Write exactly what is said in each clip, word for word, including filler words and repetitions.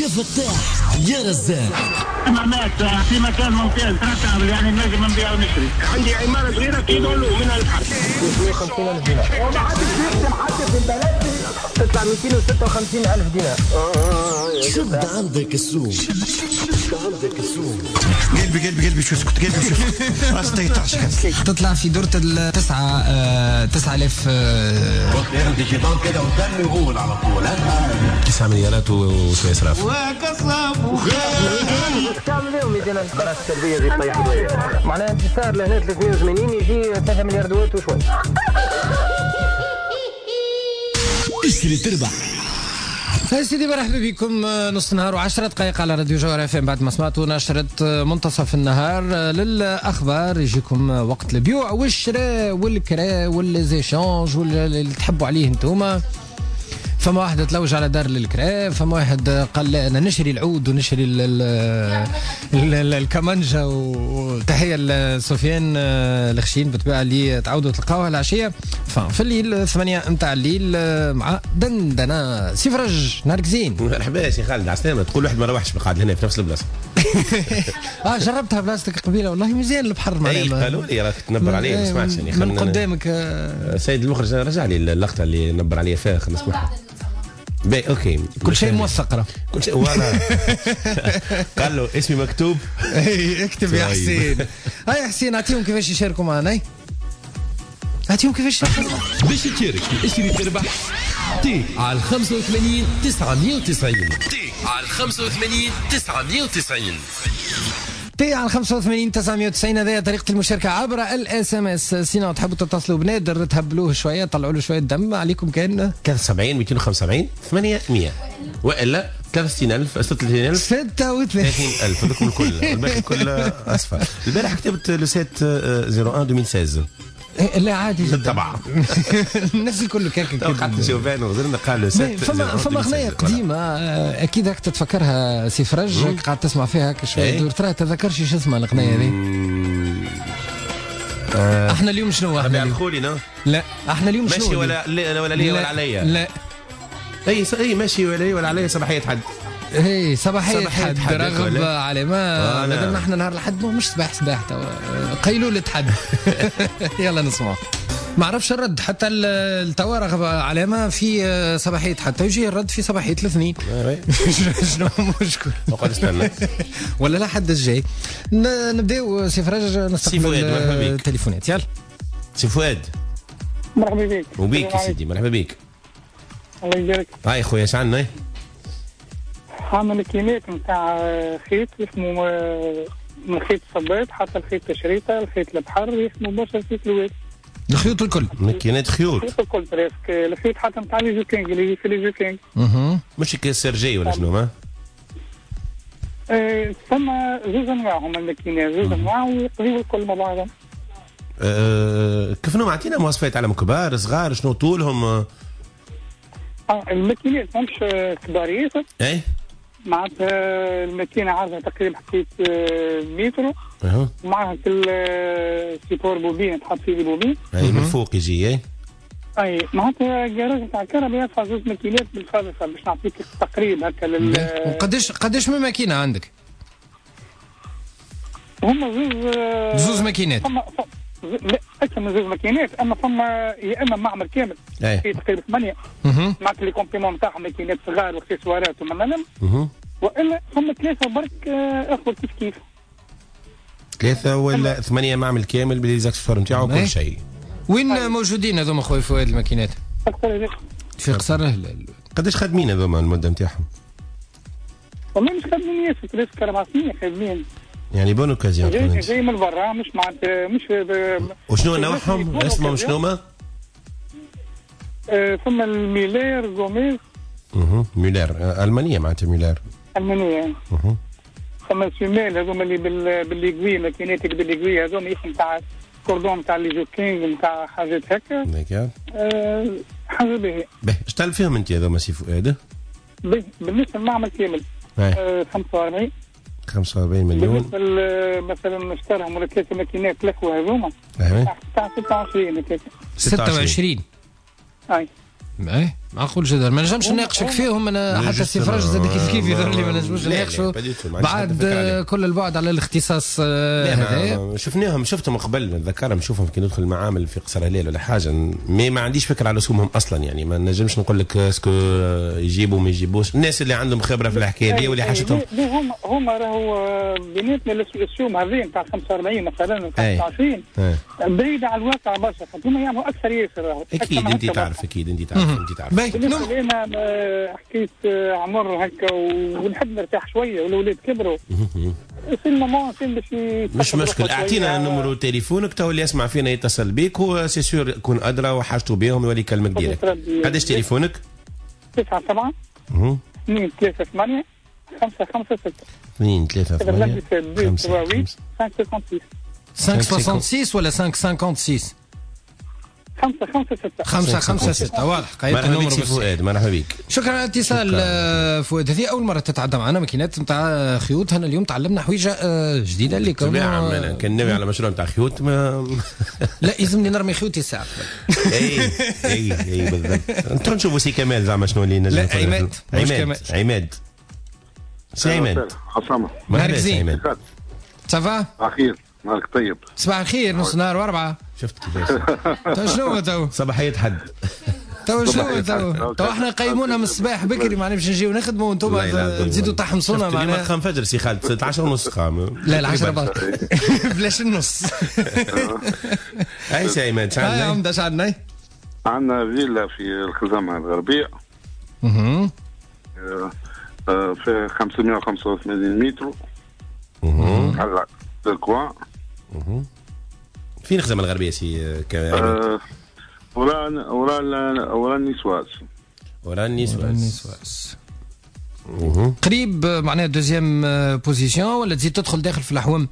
يا فتاح يا رزاق. معناتها في مكان ممتاز ترتب يعني نجم نبيع ونشتري. عندي عمارة صغيرة كيلو من الحد مئتين وخمسين ألف دينار. وما حدش يخدم حتى في البلد تطلع مئتين وستة وخمسين ألف دينار. شد عندك السوق، شد عندك السوق. قلبي قلبي قلبي شو اسكت قلبي شو راسك تيطعش تطلع في دورة التسعة آه تسعة آلاف انت شيطان كده وكان يقول على طول تسعة مليارات وشوية إسراف. تعمل اليوم مئتين ألف خلاص السلبية زي طيح شوية. معناها انت صار لهنا ثلاثمئة وثمانين يجي ثلاثة مليار دوات وشوي. اشتري تربح. يا سيدي مرحبا بكم. نص نهار وعشرة دقائق على راديو جوهر اف ام. بعد ما سمعتوا نشرة منتصف النهار للأخبار يجيكم وقت البيوع والشراء والكراء والزيشانج واللي تحبوا عليه انتوما. فما واحد تلوج على دار للكراء، فما واحد قال لا انا نشري العود ونشري ال ال ال الكمانجا. وتحيه لسفيان الخشين بالطبيعه اللي تعودوا تلقاوها العشيه في الليل ثمانية نتاع الليل مع دندنه سي فرج. نهارك زين. مرحبا يا سي خالد عسلامة. تقول واحد ما روحش قاعد هنا في نفس البلاصه. اه جربتها بلاصتك قبيله والله مزيان البحر معناها. اي قالوا لي راك تنبر عليه ما سمعتش يعني. من قدامك سيد المخرج رجع لي اللقطه اللي نبر عليها فيها خمس نسمعها. باهي اوكي كل شيء موثق راه كل شيء وانا قال له اسمي مكتوب. اي اكتب يا حسين. هاي حسين اعطيهم كيفاش يشاركوا معنا. اعطيهم كيفاش باش تشارك في اشتري تربح تي على خمسة وثمانين تسعمئة وتسعين تي على خمسة وثمانين تسعمئة وتسعين تي على خمسة وثمانين تسعمئة وتسعين. هذه طريقة المشاركة عبر الاس ام اس. سينا تحبوا تتصلوا بنادر تهبلوه شوية طلعوا له شوية دم عليكم. كان ثلاثة وسبعين مئتين وخمسة وسبعين ثمانمئة والا ثلاثة وستين ألف ستة وثلاثين ألف ستة وثلاثين ألف هذوك الكل والباقي الكل أصفر. البارح كتبت لو سيت صفر واحد ألفين وستة عشر. لا عادي جدا طبعا نفس الكل كاكا كده. توقعت شوفان وغيرنا قال له ست فما فما اغنيه قديمه اكيد هاك تتفكرها سي فرج قاعد تسمع فيها هكا شويه دور ترى تذكرش شو اسمها الاغنيه هذه. آه احنا اليوم شنو احنا اليوم؟ لا احنا اليوم شنو ماشي ولا ولا ليا ولا عليا. لا اي اي ماشي ولا ليا ولا عليا صباحيه حد. هي صباحية حد, حد رغب على ما بدلنا احنا نهار الحد مش صباح صباح قيلولة حد. يلا نسمع. ما عرفش الرد حتى التوا رغب على ما في صباحية حتى يجي الرد في صباحية الاثنين. شنو مشكل؟ وقد استنى ولا لا حد الجاي. نبداو سي فرج نستقبل التليفونات. يلا سي فؤاد. مرحبا بك. وبيك يا سيدي مرحبا بك. الله يبارك. هاي خويا اش عندنا؟ عامل كيميات نتاع خيط اسمه من خيط صباط حتى الخيط تشريطه الخيط البحر اسمه برشا خيط الواد. الخيوط الكل ماكينات خيوط الخيط الكل بريسك. الخيط حتى نتاع لي جوكينغ اللي في لي جوكينغ. اها مش كسرجي ولا شنو ما؟ ايه ثم زوج انواع هما الماكينات زوج انواع ويقضيو الكل مع بعضهم. أه كيف نو عطينا مواصفات على كبار صغار شنو طولهم؟ اه الماكينات مش كبار ياسر. اي معناتها الماكينة عرضها تقريبا حكيت متر. اها ومعها كل سيبور بوبين تحط فيه البوبين. اي من فوق يجي. اي اي معناتها الجراج نتاع الكهرباء يدفع زوج ماكينات بالفلسفه باش نعطيك تقريب هكا لل. وقداش قداش من ماكينة عندك؟ هما زوج زوج ماكينات. فما لا اكثر من زوج ماكينات اما فما يا اما معمل كامل في تقريبا ثمانيه معناتها لي كومبليمون نتاعهم ماكينات صغار واكسسوارات ومنالم. والا فما ثلاثه برك اخر كيف كيف. ثلاثه ولا ثمانيه معمل كامل بالزاكسفور نتاعو كل شيء. وين أي. موجودين هذوما خويا فؤاد الماكينات؟ في قصر. قداش خادمين هذوما المده نتاعهم؟ والله مش خادمين ياسر ثلاث اربع سنين خادمين. يعني بون اوكازيون جاي جاي من برا مش معناتها مش. وشنو نوعهم؟ اسمهم شنو ما؟ ثم الميلير غوميز. اها ميلر المانيه معناتها ميلر المانيه. اها ثم السيميل هذوما اللي بال بالليغوي ماكينات بالليغوي هذوما يخدم تاع كوردون تاع لي جوكينغ نتاع حاجات هكا. داكور. أه حاجه باهيه. باهي اش تعرف فيهم انت هذوما سي فؤاد؟ بالنسبه للمعمل كامل أه خمسة وأربعين خمسة وأربعين مليون. بالنسبه مثلا اشتراهم ولا ثلاثه ماكينات الاخوه هذوما تاع ستة وعشرين هكاك. ستة وعشرين اي اي معقول جدا ما نجمش نناقشك فيهم انا حتى سي فراج زاد كيف كيف يظهر لي ما نجمش نناقشوا بعد كل البعد على الاختصاص هذا. شفناهم شفتهم قبل نتذكرهم نشوفهم كي ندخل المعامل في قصر هلال ولا حاجه مي ما عنديش فكره على اسمهم اصلا يعني ما نجمش نقول لك اسكو يجيبوا ما يجيبوش الناس اللي عندهم خبره في الحكايه دي واللي حاجتهم هم هم راهو بيناتنا الاسيوم هذين تاع خمسة وأربعين مثلا خمسة وعشرين بعيده على الواقع برشا هم يعملوا اكثر ياسر راهو اكيد انت تعرف اكيد انت تعرف انت تعرف بالنسبه لنا حكيت عمر هكا ونحب نرتاح شويه والاولاد كبروا في الماما فين باش مش مشكل اعطينا نمرو تليفونك تو اللي يسمع فينا يتصل بيك هو سي سور يكون ادرى وحاجته بهم يولي يكلمك ديريكت. قداش تليفونك؟ تسعة سبعة اثنين ثلاثة ثمانية خمسة خمسة ستة اثنين ثلاثة ثمانية خمسة خمسة ستة ولا خمسة خمسة ستة خمسة خمسة ستة خمسة خمسة ستة واضح قيد النمر فؤاد. مرحبا بك شكرا على الاتصال فؤاد. هذه اول مره تتعدى معنا ماكينات نتاع خيوط. هنا اليوم تعلمنا حويجه جديده اللي كنا كان ناوي على مشروع نتاع خيوط ما لا يلزمني نرمي خيوطي ساعه اي اي اي بالضبط. انت نشوفوا سي كمال زعما شنو اللي نجم لا عماد عماد عماد سي عماد عصامه مركزين صافا اخير نهارك طيب. صباح الخير نص نهار واربعه. شفت كيفاش تو شنو تو صباحية حد تو شنو تو تو احنا قيمونا من الصباح بكري ما باش نجيو نخدموا وانتم تزيدوا تحمصونا معنا. اليوم خام فجر سي خالد ستة عشر ونص قام لا العشرة برك بلاش النص. اي سي عماد شعندنا يا عمدا شعندنا عندنا فيلا في الخزامة الغربية اها في خمسمائة وخمسة وثمانين متر اها على الكوان. فين الخزامة الغربية سي كامل؟ ورا ورا ورا النسواس. ورا النسواس. قريب معناها دوزيام بوزيسيون ولا تزيد تدخل داخل في الأحوام؟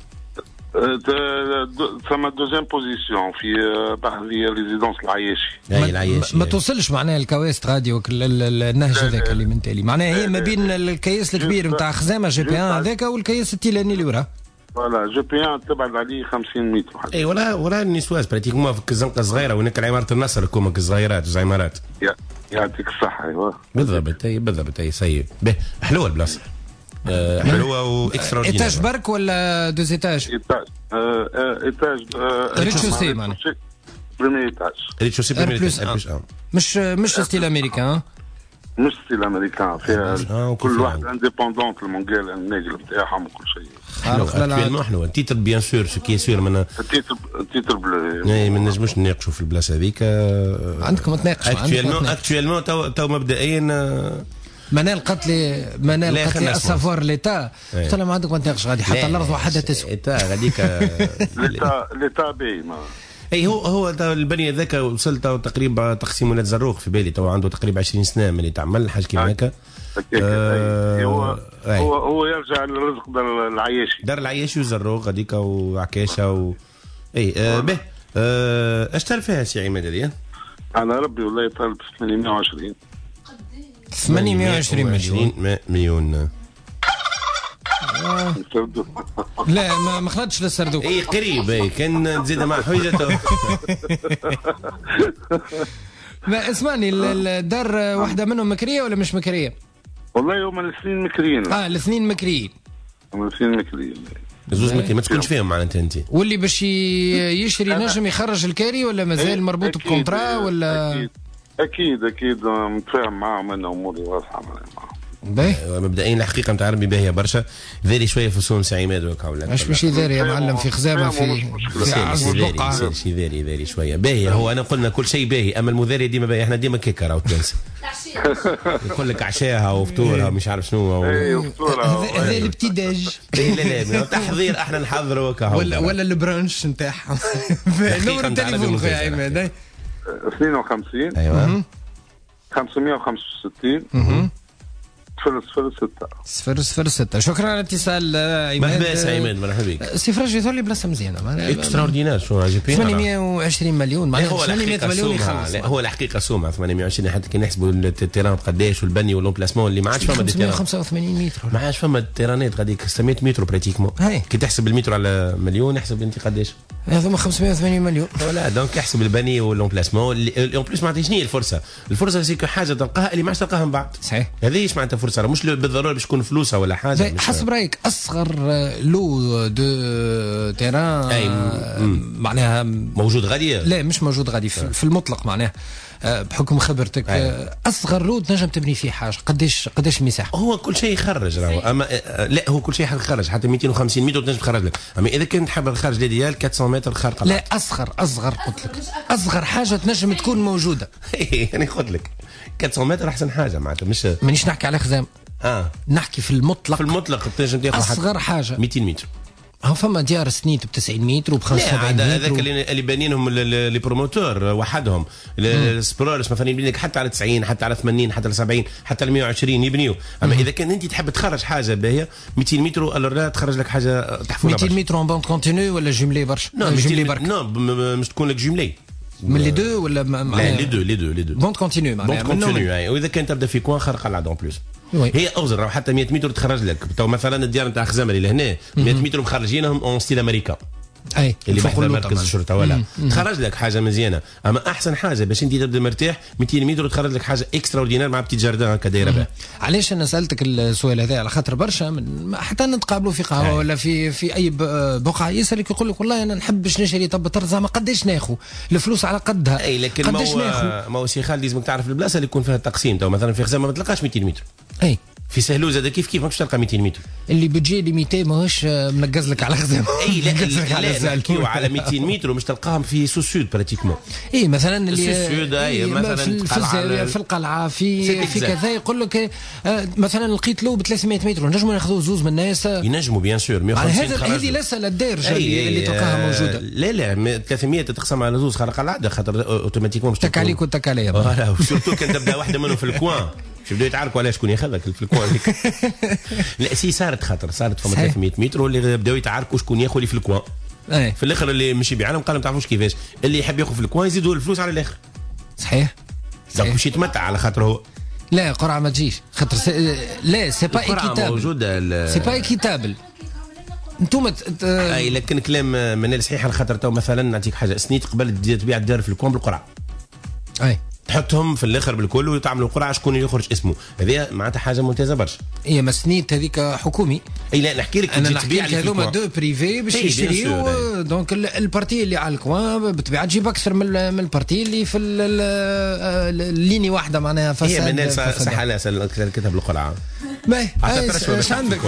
ثم دوزيام بوزيسيون في بحث ريزيدونس العياشي. اي العياشي ما توصلش معناها الكواسط غادي النهج هذاك اللي من تالي معناها هي ما بين الكياس الكبير نتاع خزامة جي بي ان هذاك والكياس التيلاني اللي وراه. فوالا جي بي ان تبعد عليه خمسين متر. اي ولا ولا النسواس براتيكمون في الزنقه الصغيره ونك عماره النصر كومك الصغيرات زعيمارات. يعطيك الصحه. ايوا بالضبط اي بالضبط اي سيء به حلوه البلاصه. أه حلوه واكسترا اوردينير. ايتاج برك ولا دوز ايتاج؟ ايتاج ايتاج ريتشوسي معناها بريمي ايتاج ريتشوسي بريمي ايتاج مش مش ستيل امريكان مش ستيل امريكان فيها كل واحد انديبوندونت المونجال الناقل نتاعهم وكل شيء. اكتويلمون حلوه تيتر بيان سور سو كي سور من تيتر تيتر بلو. اي ما نجموش نناقشوا في البلاصه هذيك. عندكم تناقشوا اكتويلمون اكتويلمون تو تو مبدئيا منال قالت لي منال قالت لي اسافوار ليتا قلت لها ما عندك ما تناقش غادي حتى الارض وحدها تسوى ليتا غاديك ليتا ليتا باهي. اي هو هو البني ذاك وصلت تقريبا تقسيم ولاد زروق في بالي تو عنده تقريبا عشرين سنه من اللي تعمل حاجه كيما هكا. آه هو هو هو يرجع للرزق دار العياشي دار العياشي وزروق غاديك وعكاشه و اي آه به آه اش تعرف فيها سي عماد هذه؟ على ربي والله طالب ثمانمائة وعشرين ثمانمائة وعشرين مليون مليون. لا ما ما خلطش للسردوك. اي قريب اي كان تزيد مع حويجته. ما اسمعني الدار واحده منهم مكريه ولا مش مكريه؟ والله هما الاثنين مكريين. اه الاثنين مكريين. هما الاثنين مكريين. زوج مكري ما تكونش فيهم معناتها انت. واللي باش يشري نجم يخرج الكاري ولا مازال مربوط بكونترا ولا؟ اكيد اكيد اكيد متفاهم معاهم انا اموري واضحه معاهم. باهي مبدئيا الحقيقه نتاع ربي باهيه برشا ذاري شويه في سون سي عماد وكا ولا اش باش يداري يا معلم في خزامه في في عز البقعه شي ذاري ذاري شويه باهيه. هو انا قلنا كل شيء باهي اما المذاري ديما باهي. احنا ديما كيكه راهو تنسى يقول لك عشاها وفطورها ومش عارف شنو هذا الابتداج. لا لا تحضير احنا نحضروا وكا ولا ولا البرانش نتاعها. نمر التليفون خويا عماد اثنين وخمسين ايوه خمسمائة وخمسة وستين صفر صفر ستة صفر صفر ستة. شكرا على الاتصال عماد. مرحبا عماد مرحبا بك. سي فراج يظهر لي بلاصه مزيانه اكسترا اوردينار شو جي بي ثمانمائة وعشرين مليون معناها ثمانمائة مليون يخلص. هو الحقيقه سومه ثمانمائة وعشرين حتى كي نحسبوا التيران قداش والبني والامبلاسمون اللي ما عادش فما خمسمائة وخمسة وثمانين متر ما عادش فما تيرانات غاديك ستمائة متر براتيكمون. كي تحسب المتر على مليون احسب انت قداش هذوما خمسمائة وثمانين مليون. ولا دونك احسب البني والامبلاسمون اون بليس معناتها شنو هي الفرصه؟ الفرصه سيكو حاجه تلقاها اللي ما عادش تلقاها من بعد. صحيح. هذه ايش معناتها فرصه؟ مش بالضروره باش تكون فلوسها ولا حاجه. حسب رايك اصغر لو دو تيران معناها موجود غادي؟ لا مش موجود غادي في, في المطلق معناها بحكم خبرتك أي. اصغر لود تنجم تبني فيه حاجه قديش قديش المساحه؟ هو كل شيء يخرج راهو اما لا هو كل شيء يخرج حتى مئتين وخمسين متر تنجم تخرج لك، اما اذا كنت حاب الخارج ديال أربعمائة متر خارقه. لا اصغر اصغر قلت لك اصغر حاجه تنجم تكون موجوده. يعني قلت لك أربعمائة متر احسن حاجه معناتها مش مانيش نحكي على خزام اه نحكي في المطلق. في المطلق تنجم تاخذ اصغر حاجه مئتين متر. هو فما ديار سنيت ب تسعين متر وب خمسة وسبعين متر. هذاك اللي بانينهم لي بروموتور وحدهم السبرورس مثلا يبني لك حتى على تسعين حتى على ثمانين حتى على سبعين حتى على مئة وعشرين يبنيو. اما مم. اذا كان انت تحب تخرج حاجه باهيه مئتين متر الور تخرج لك حاجه تحفونه. مئتين متر اون باند كونتينيو ولا جملي برشا؟ نو جملي برك. نو مش تكون لك جملي من لي دو ولا لا لي دو لي دو لي دو بوند كونتينيو معناها بوند كونتينيو. واذا كان تبدا في كوان خارق العاده اون بلوس هي اوزر حتى مئة متر تخرج لك. تو مثلا الديار نتاع خزامه اللي لهنا مئة متر مخرجينهم اون ستيل امريكا اي اللي بحث مركز الشرطه ولا تخرج لك حاجه مزيانه. اما احسن حاجه باش انت تبدا مرتاح مئتين متر تخرج لك حاجه اكسترا اوردينار مع بتي جاردان هكا دايره بها. علاش انا سالتك السؤال هذا؟ على خاطر برشا من حتى نتقابلوا في قهوه ولا في في اي بقعه يسالك يقول لك والله انا نحب باش نشري طب زعما قداش ناخذ الفلوس على قدها. اي لكن قداش ناخذ؟ ما هو سي خالد لازمك تعرف البلاصه اللي يكون فيها التقسيم. تو مثلا في خزامه ما تلقاش مئتين متر. اي في سهلوز هذا كيف كيف ماكش تلقى مئتين متر. اللي بتجي لي مئتين ماهوش منقز لك على خزامه. اي لا لا نحكيو على مئتين متر ومش تلقاهم في سو سود براتيكمون. اي مثلا اللي سو سود اي مثلا في, في الزاويه في القلعه في في كذا يقول لك آه مثلا لقيت له ب ثلاثمائة متر ونجموا ناخذوا زوز من الناس. ينجموا بيان سور مئة وخمسين هذا هذه لسه الدرجه اللي تلقاها موجوده. لا لا ثلاثمائة تقسم على زوز خارق العاده خاطر اوتوماتيكمون تك عليك وتك عليا. فوالا وسورتو كان تبدا واحده منهم في الكوان بداو يتعاركوا على شكون ياخذك في الكوان هذيك. لا سي صارت خاطر صارت فما ثلاثمائة متر واللي بداو يتعاركوا شكون ياخذ في الكوان. أي. في الاخر اللي مشي بعالم قال ما تعرفوش كيفاش اللي يحب ياخذ في الكوان يزيدوا الفلوس على الاخر. صحيح. دونك باش يتمتع على خاطر هو. لا قرعه ما تجيش خاطر س... لا سي با ايكيتابل. موجوده سي با ايكيتابل. انتم ت... اي لكن كلام من صحيح على خاطر تو مثلا نعطيك حاجه سنيت قبل تبيع الدار في الكوان بالقرعه. اي تحطهم في الاخر بالكل وتعملوا قرعه شكون يخرج اسمه. هذه معناتها حاجه ممتازه برشا. هي مسنيت هذيك حكومي. اي لا نحكي لك انا نحكي لك هذوما دو بريفي باش يشريوا دونك البارتي اللي على الكوان بالطبيعه تجيب اكثر من من البارتي اللي في الليني واحده معناها فساد. هي من صح لا كتب القرعه. باهي ايش عندك؟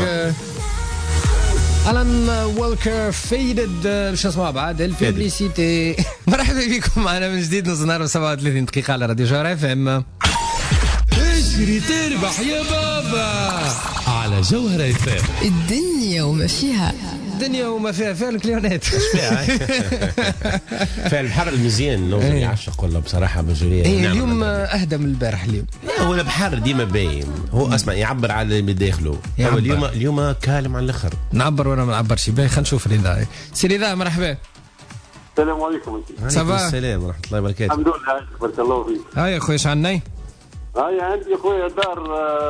ألان وولكر فيدد باش نسمعوا بعد الببليسيتي. مرحبا بكم معنا من جديد نص نهار وسبعة وثلاثين دقيقة على راديو جوهر اف ام. اشتري تربح يا بابا على جوهر اف ام. الدنيا وما فيها. الدنيا وما فيها فيها الكليونات. فيها البحر المزيان نوزل يعشق والله بصراحة بجرية. ايه اليوم أهدى من البارح اليوم. لا هو البحر ديما باين هو اسمع يعبر على اللي بداخله. هو اليوم اليوم كالم على الاخر. نعبر وانا ما نعبرش باهي خلينا نشوف رضا. سي رضا مرحبا. السلام عليكم. صباح السلام ورحمة الله وبركاته. الحمد لله بارك الله فيك. هاي خويا اش عندنا؟ هاي عندي خويا دار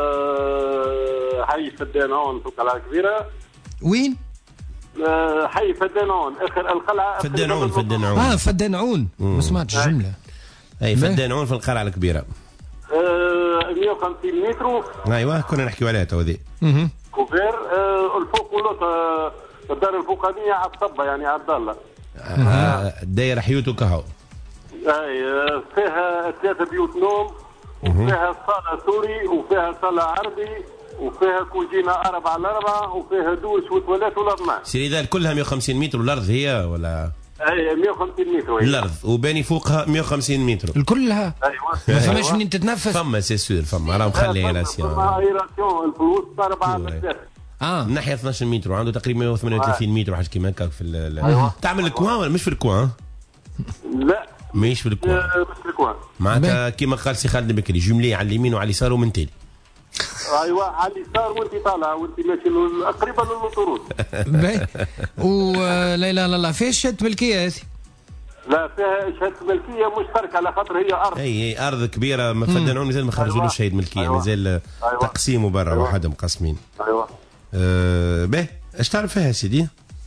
حي فدانون في القلعة الكبيرة. وين؟ حي فدانون اخر القلعه. فدانون فدانون اه فدانون ما سمعتش الجمله. اي فدانون في القلعه الكبيره. آه مئة وخمسين متر. ايوه كنا نحكيو عليها تو هذه. اها كوفير آه الفوق ولوط آه الدار الفوقانيه على الصبه يعني على الضاله. آه الدايره حيوتو كهو. اي آه فيها ثلاثه بيوت نوم وفيها صاله سوري وفيها صاله عربي وفيها كوجينه أربعة على أربعة وفيها دوش وتواليت والأرماء. سيري ذا كلها مئة وخمسين متر والأرض هي ولا؟ أي مئة وخمسين متر هي. الأرض وباني فوقها مئة وخمسين متر. الكلها؟ أيوة. ما فماش منين تتنفس؟ فما سي سور فما راه مخلي ايراسيون. فما ايراسيون الفلوس أربعة بثلاثة. اه من ناحية اثناش متر وعنده تقريبا مئة وثمانية وثلاثين متر وحاجة كيما هكا في ال أيوة. تعمل الكوان ولا مش في الكوان؟ لا ماهيش في الكوان. مش في الكوان. معناتها كيما قال سي خالد بكري جملة على اليمين وعلى اليسار ومن تالي. ايوه على اليسار وانت طالعه وانت ماشي قريبه للطرود. باهي ولا لا لا لا فيها شهاده ملكيه هذه؟ لا فيها شهاده ملكيه مشتركه على خاطر هي ارض. اي ارض كبيره ما فدانون مازال ما خرجولوش شهاده ملكيه. أيوة. مازال أيوة. تقسيمه برا أيوة. وحدهم مقسمين. ايوه أه باهي اش تعرف فيها سيدي؟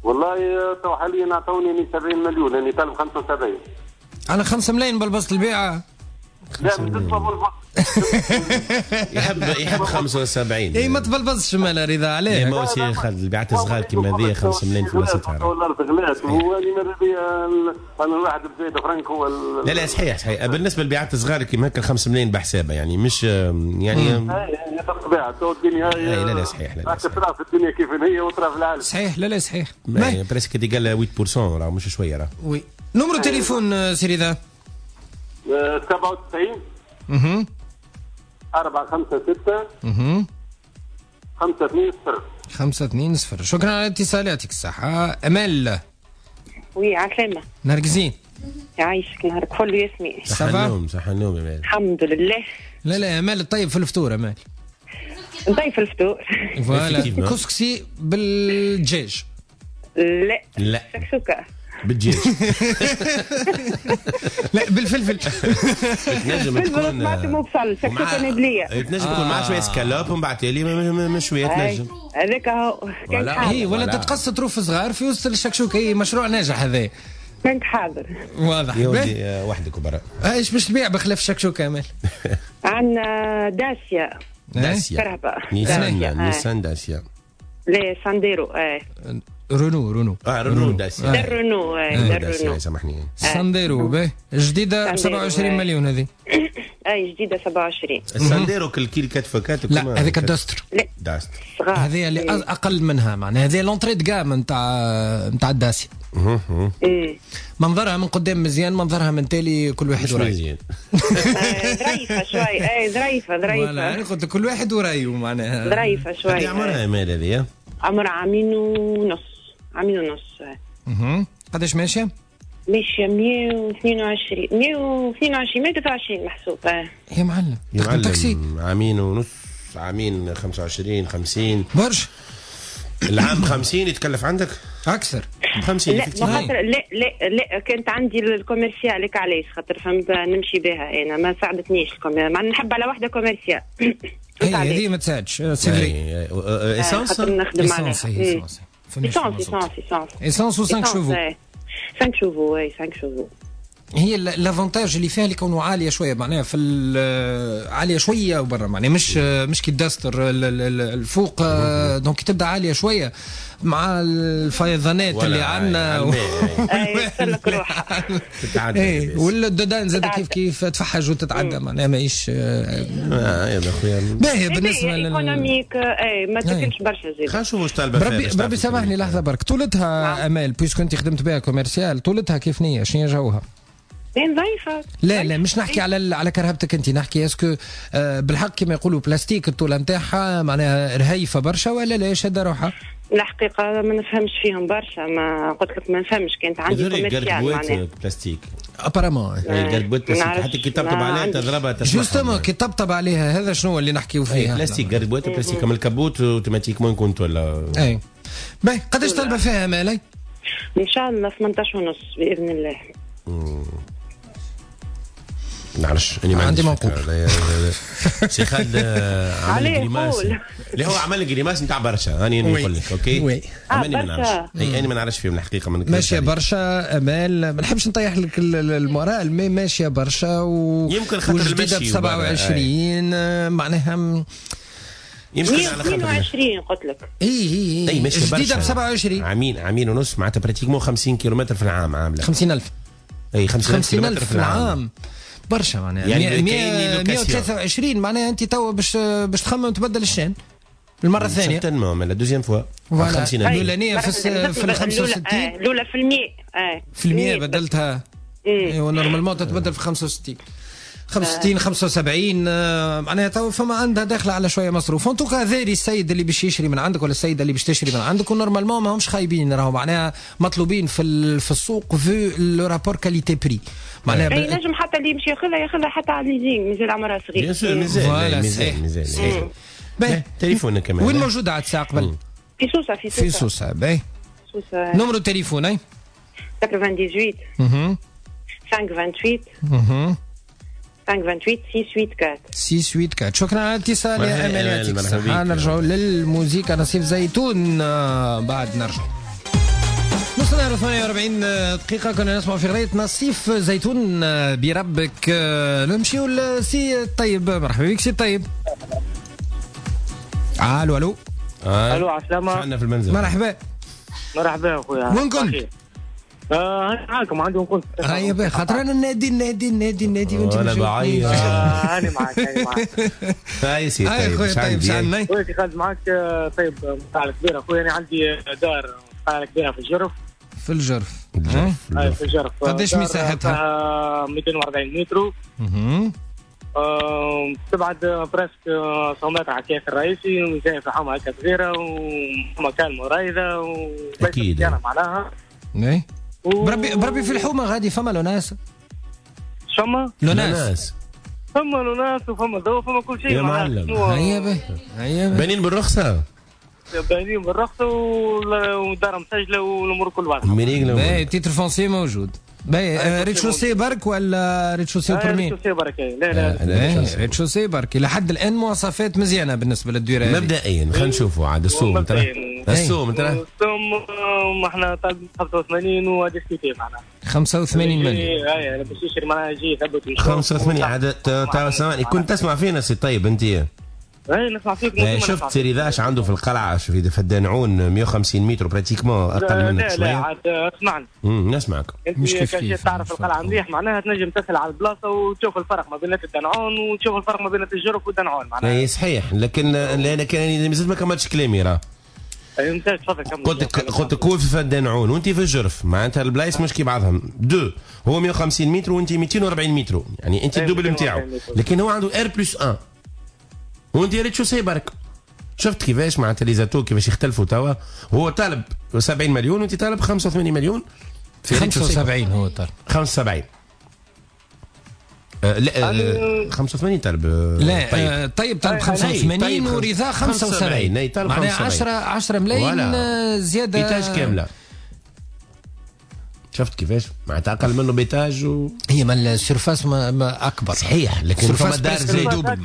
والله تو حاليا اعطوني سبعين مليون، يعني طالب خمسة وسبعين. على خمسة ملايين بالبسط البيعه. لا بالنسبه يحب يحب خمسة وسبعين. اي ما تبلبزش مالا رضا عليه. ما هو خالد البيعات الصغار كيما هذه خمسة ملايين في وسطها. والله غلات واني مر بيا انا الواحد بزيد فرنك هو. لا لا صحيح صحيح. بالنسبه للبيعات الصغار كيما هكا خمسة ملايين بحسابها يعني مش يعني. هي بالطبيعه تو الدنيا هي. لا لا صحيح. لا ترى في الدنيا كيف هي وترى في العالم. صحيح. لا لا صحيح. بريسك دي قال ثمانية بالمئة راه مش شويه راه. وي. نمرو تليفون سي رضا. سبعة وتسعين اها أربعة خمسة ستة اها خمسة اثنين صفر خمسة اثنين صفر. شكرا على اتصالاتك. الصحة. أمال. وي عسلامة. نرجسين. يعيشك نهارك فل ياسمين. صح النوم صح النوم أمال. الحمد لله. لا لا أمال الطيب في الفطور. أمال الطيب في الفطور. فوالا كسكسي بالدجاج. لا لا شكشوكة بالدجاج. لا بالفلفل. تنجم تكون مو بصل شكشوكة نبلية. تنجم تكون مع شوية سكالوب ومن بعد تالي مش شوية تنجم. هذاك هو كان حاضر. ولا تتقص طروف صغار في وسط الشكشوكة. هي مشروع ناجح هذا. كنت حاضر. واضح. يا ودي وحدك وبرا. ايش باش تبيع بخلاف الشكشوكة أمال؟ عندنا داسيا. داسيا. كرهبة. نيسان نيسان داسيا. لا سانديرو. ايه رونو رونو اه رونو داسيا. در رونو. ايه در رونو. سامحني. سانديرو باهي جديدة ب سبعة وعشرين مليون هذه. اي جديدة سبعة وعشرين. السانديرو كل كيل كتفه كاتب. لا هذيك الداستر. لا داستر. هذه اللي اقل منها معناها. هذه لونتري دو جام نتاع نتاع الداسيا. منظرها من قدام مزيان، منظرها من تالي كل واحد ورايه. ظريفة شوي. اي ظريفة ظريفة. انا قلت كل واحد ورايه معناها. ظريفة شوي. قد عمرها مال هذه؟ عمرها عامين ونص. عامين ونص. اها قداش ماشية؟ ماشية مية واثنين وعشرين مية واثنين وعشرين مية وثلاثة وعشرين محسوب. يا معلم يا معلم عامين ونص عامين خمسة وعشرين خمسين برش. العام خمسين يتكلف عندك اكثر. خمسين. لا خاطر لا لا لا كانت عندي الكوميرسيال لك علاش خاطر فهمت نمشي بها انا ما ساعدتنيش الكوميرسيال. مع نحب على واحده كوميرسيال. اي هذه ما تساعدش. سيفري ايسانس ايسانس ايسانس ايسانس ايسانس و خمسة شوفو. خمسة شوفو. اي خمسة شوفو. هي لافونتاج اللي فيها اللي كونه عاليه شويه معناها في عاليه شويه وبرا معناها مش مش كي الداستر الفوق دونك تبدا عاليه شويه مع الفيضانات اللي عندنا. اي تسلك روحها. تتعدى والدودان زاد كيف كيف تفحج وتتعدى معناها ماهيش. اه يا اخويا باهي بالنسبه لل ايكونوميك. اي ما تاكلش برشا زيد. خلينا نشوفوا واش طالبه. بربي بربي سامحني لحظه برك. طولتها امال بويسكو انت خدمت بها كوميرسيال طولتها كيف نيه شنو جوها؟ بين ضعيفة. لا لا مش نحكي على على كرهبتك انت. نحكي اسكو آه بالحق كما يقولوا بلاستيك الطولة نتاعها معناها رهيفة برشا ولا لا شادة روحها؟ الحقيقة ما نفهمش فيهم برشا. ما قلت لك ما نفهمش. كانت عندي كوميرسيال معناها بلاستيك ابارامون. قربوت بلاستيك حتى كي طبطب عليها تضربها تسمع. جوستومون كي طبطب عليها هذا شنو اللي نحكيو فيه. بلاستيك قربوت بلاستيك كما الكبوت اوتوماتيكمون كنت ولا. اي باهي قداش طالبة فيها مالي؟ ان شاء الله ثمانية عشر ونص باذن الله. نعرفش اني ما عندي موقف سي خالد عمل جريماس اللي هو عمل جريماس نتاع برشا. اني نقول لك اوكي وي اماني ما نعرفش. اي اني ما نعرفش فيهم الحقيقه. من ماشيه برشا امال ما نحبش نطيح لك المورال مي ماشيه برشا و يمكن خاطر المشي ب سبعة وعشرين معناها يمكن على اثنين وعشرين قلت لك. اي اي اي جديده ب سبعة وعشرين عامين عامين ونص معناتها براتيكمون خمسين كيلومتر في العام عامله. خمسين ألف. اي خمسين ألف في العام برشا معناها. يعني مية وثلاثة وعشرين معناها انت توا باش باش تخمم تبدل الشان المره الثانيه. سيرتينمون مي لا دوزيام فوا خمسين ألف. الاولانيه في في ال خمسة وستين الاولى في المية. اه في المية بدلتها. ايوا نورمالمون تتبدل في خمسة وستين خمسة وستين خمسة وسبعين معناها تو فما عندها داخله على شويه مصروف. انتو هذاري السيد اللي باش يشري من عندك ولا السيده اللي باش تشري من عندك ونورمالمون ما همش خايبين راهو معناها مطلوبين في في السوق في لو رابور كاليتي بري معناها. اي نجم حتى اللي يمشي ياخذها ياخذها حتى على الليزينغ مازال عمرها صغير. بيان سور مازال مازال مازال. باهي تليفونك كمان وين موجوده على الساعه قبل؟ في سوسه في سوسه في سوسه. باهي سوسه. نمرو تليفون اي ثمانية ثمانية اها خمسة ثمانية ثمانية اها خمسة ثمانية ثمانية ستة ثمانية أربعة. ستة ثمانية أربعة. شكرا على الاتصال يا امانياتك. نرجعوا للموسيقى نصيف زيتون بعد نرجع. وصلنا ثمانية وأربعين دقيقة كنا نسمع في غنية نصيف زيتون بربك. نمشيو لسي الطيب. مرحبا بك سي الطيب. الو الو الو عسلامة. عندنا في المنزل. مرحبا مرحبا اخويا. وين كنت؟ اه معاكم عندهم كنت. هيا باهي خاطر انا نادي نادي نادي نادي وانت انا بعيط. انا معك انا معك. هاي سي طيب. اخويا طيب شعلنا اخويا خالد معك. طيب مفاعل كبير اخويا. انا عندي دار مفاعل كبيره في الجرف. في الجرف. الجرف. اي في الجرف. قداش مساحتها؟ مئتين وأربعين متر. اها. تبعد بريسك مئة متر على الكيف الرئيسي وزي في حومه هكا صغيره ومكان مرايده اكيد معناها. اي بربي بربي في الحومه غادي فما لوناس. شما؟ لوناس. فما لوناس وفما ضوء وفما كل شيء. يا معلم. هيا باهي هيا باهي. باينين بالرخصه. باينين بالرخصه والدار مسجله والامور كل واحد. باهي تيتر فونسي موجود. باهي ريتشوسي برك ولا ريتشوسي وبرمي؟ ريتشوسي برك. لا لا ريتشوسي برك. لحد الان مواصفات مزيانه بالنسبه للديره هذه. مبدئيا خلينا نشوفوا عاد السوم ترى. السوم ترى. السوم احنا طالبين خمسة وثمانين وهذا سكيتي معنا. خمسة وثمانين مليون. اي باش يشري معنا يجي يثبت. خمسة وثمانين عاد تاع ثواني. كنت تسمع فينا سي طيب انت؟ اي نسمع فيك. شفت سيريداش عنده في القلعه في فدانعون مئة وخمسين متر براتيكمون اقل منك شويه. لا لا عاد اسمعني. امم نسمعك. مش كيف كيف تعرف القلعه مليح معناها تنجم تسال على البلاصه وتشوف الفرق ما بين الدنعون وتشوف الفرق ما بين الجرف والدنعون معناها. اي صحيح لكن انا كان مازلت ما كملتش كلامي راه. اي ممتاز تفضل كمل. قلت لك قلت لك هو في فدانعون وانت في الجرف معناتها البلايص مش كي بعضهم. دو هو مئة وخمسين متر وانت مئتين وأربعين متر يعني انت الدوبل نتاعو لكن هو عنده ار بلس واحد وانت ريت شو سي برك. شفت كيفاش معناتها لي زاتو كيفاش يختلفوا توا. هو طالب سبعين مليون وانت طالب خمسة وثمانين مليون. في خمسة وسبعين هو طالب. خمسة وسبعين. آه لا آه خمسة وثمانين طالب. لا طيب آه طيب طالب خمسة وثمانين طيب ورضا خمسة وسبعين. اي طالب معناها عشرة عشرة ملايين زياده. بيتاج كامله. شفت كيفاش معناتها اقل منه بيتاج و... هي ما السيرفاس ما, ما اكبر صحيح لكن فما دار زي دوبل.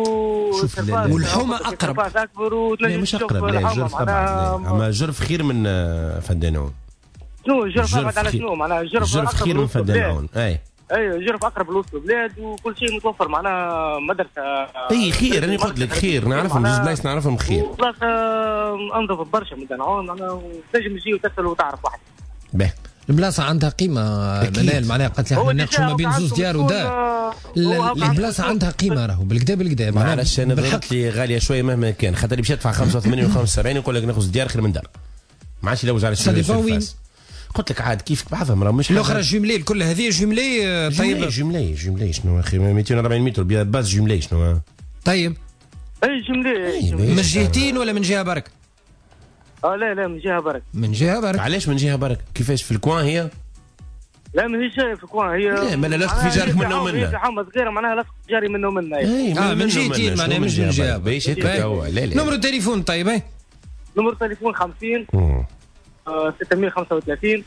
شوف والحومه اقرب. لا مش اقرب. لا الجرف طبعا اما الجرف خير من فدانعون. شنو الجرف ابعد على شنو معناها الجرف الجرف خير من فدانعون. اي اي الجرف اقرب لوسط البلاد وكل شيء متوفر معناها مدرسه. اي خير انا قلت لك خير نعرفهم جوج بلايص نعرفهم خير. بلاصه انظف برشا من دنعون معناها تنجم تجي وتسال وتعرف واحد. باهي البلاصه عندها قيمه منال معناها قالت لي احنا نناقشوا ما بين زوج ديار ودار. البلاصه عندها قيمه راهو بالكدا بالكدا معلش انا ضربت لي غاليه شويه مهما كان خاطر باش يدفع خمسة وثمانين و خمسة وسبعين يقول لك ناخذ ديار خير من دار ما عادش يلوج على الشيء. قلت لك عاد كيف بعضهم راه مش الاخرى جملي الكل هذه جملي. طيب جملي جملي شنو اخي مئتين وأربعين متر باز جملي شنو. طيب اي جملي من جهتين ولا من جهه برك؟ اه لا لا من جهه برك. من جهه برك. علاش من جهه برك؟ كيفاش في الكوان هي؟ لا ماهيش في الكوان هي. لا ما لصق في جارك منه ومنه. في حومه صغيره معناها لصق جاري منه ومنه. اي اه من جهتين معناها مش من جهه. باش هكا هو. لا لا نمر التليفون طيب اي نمر التليفون خمسين ستمائة وخمسة وثلاثين